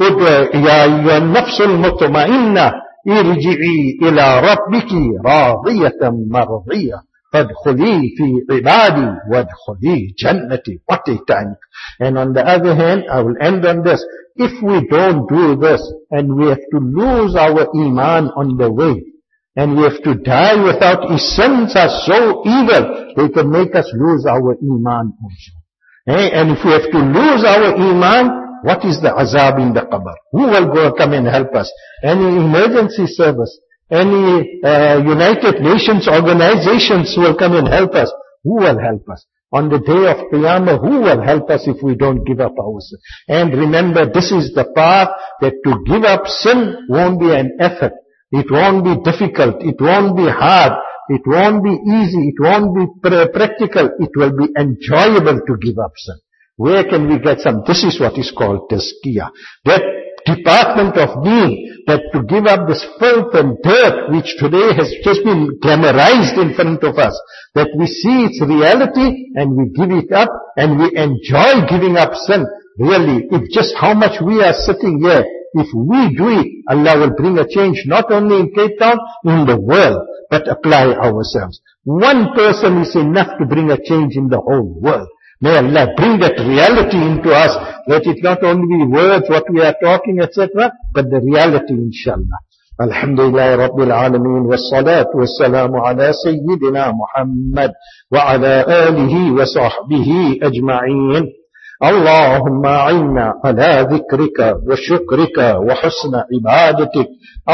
Ya ayyuhan nafsul mutma'inna, irji'i ila rabbiki radiyatan mardiyah. فَادْخُلِي فِي عِبَادِي وَادْخُلِي جَنَّتِي. What a time. And on the other hand, I will end on this. If we don't do this, and we have to lose our iman on the way, and we have to die without, his sins are so evil, they can make us lose our iman also. Eh? And if we have to lose our iman, what is the azab in the qabr? Who will go come and help us? Any emergency service? Any uh, United Nations organizations will come and help us. Who will help us? On the day of Qiyamah, who will help us if we don't give up our sin? And remember, this is the path that to give up sin won't be an effort. It won't be difficult. It won't be hard. It won't be easy. It won't be pr- practical. It will be enjoyable to give up sin. Where can we get some? This is what is called tazkiyah. That department of deen, that to give up this filth and dirt which today has just been glamorized in front of us, that we see its reality and we give it up and we enjoy giving up sin. Really, if just how much we are sitting here, if we do it, Allah will bring a change not only in Cape Town, in the world, but apply ourselves. One person is enough to bring a change in the whole world. May Allah bring that reality into us, that it not only be words, what we are talking, et cetera, but the reality, inshallah. Alhamdulillah Rabbil Alameen, wassalatu wassalamu ala Sayyidina Muhammad wa ala alihi wa sahbihi ajma'een. اللهم أعنا على ذكرك وشكرك وحسن عبادتك.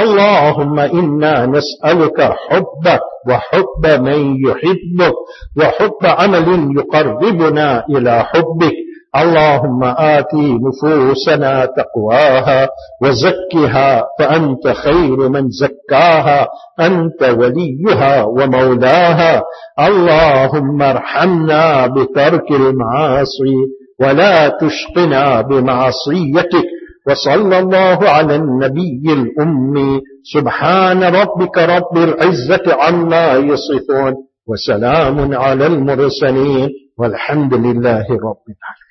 اللهم إنا نسألك حبك وحب من يحبك وحب عمل يقربنا إلى حبك. اللهم آتي نفوسنا تقواها وزكها فأنت خير من زكاها أنت وليها ومولاها. اللهم ارحمنا بترك المعاصي ولا تشقنا بمعصيتك. وصلى الله على النبي الأمي. سبحان ربك رب العزة عما يصفون وسلام على المرسلين والحمد لله رب العالمين.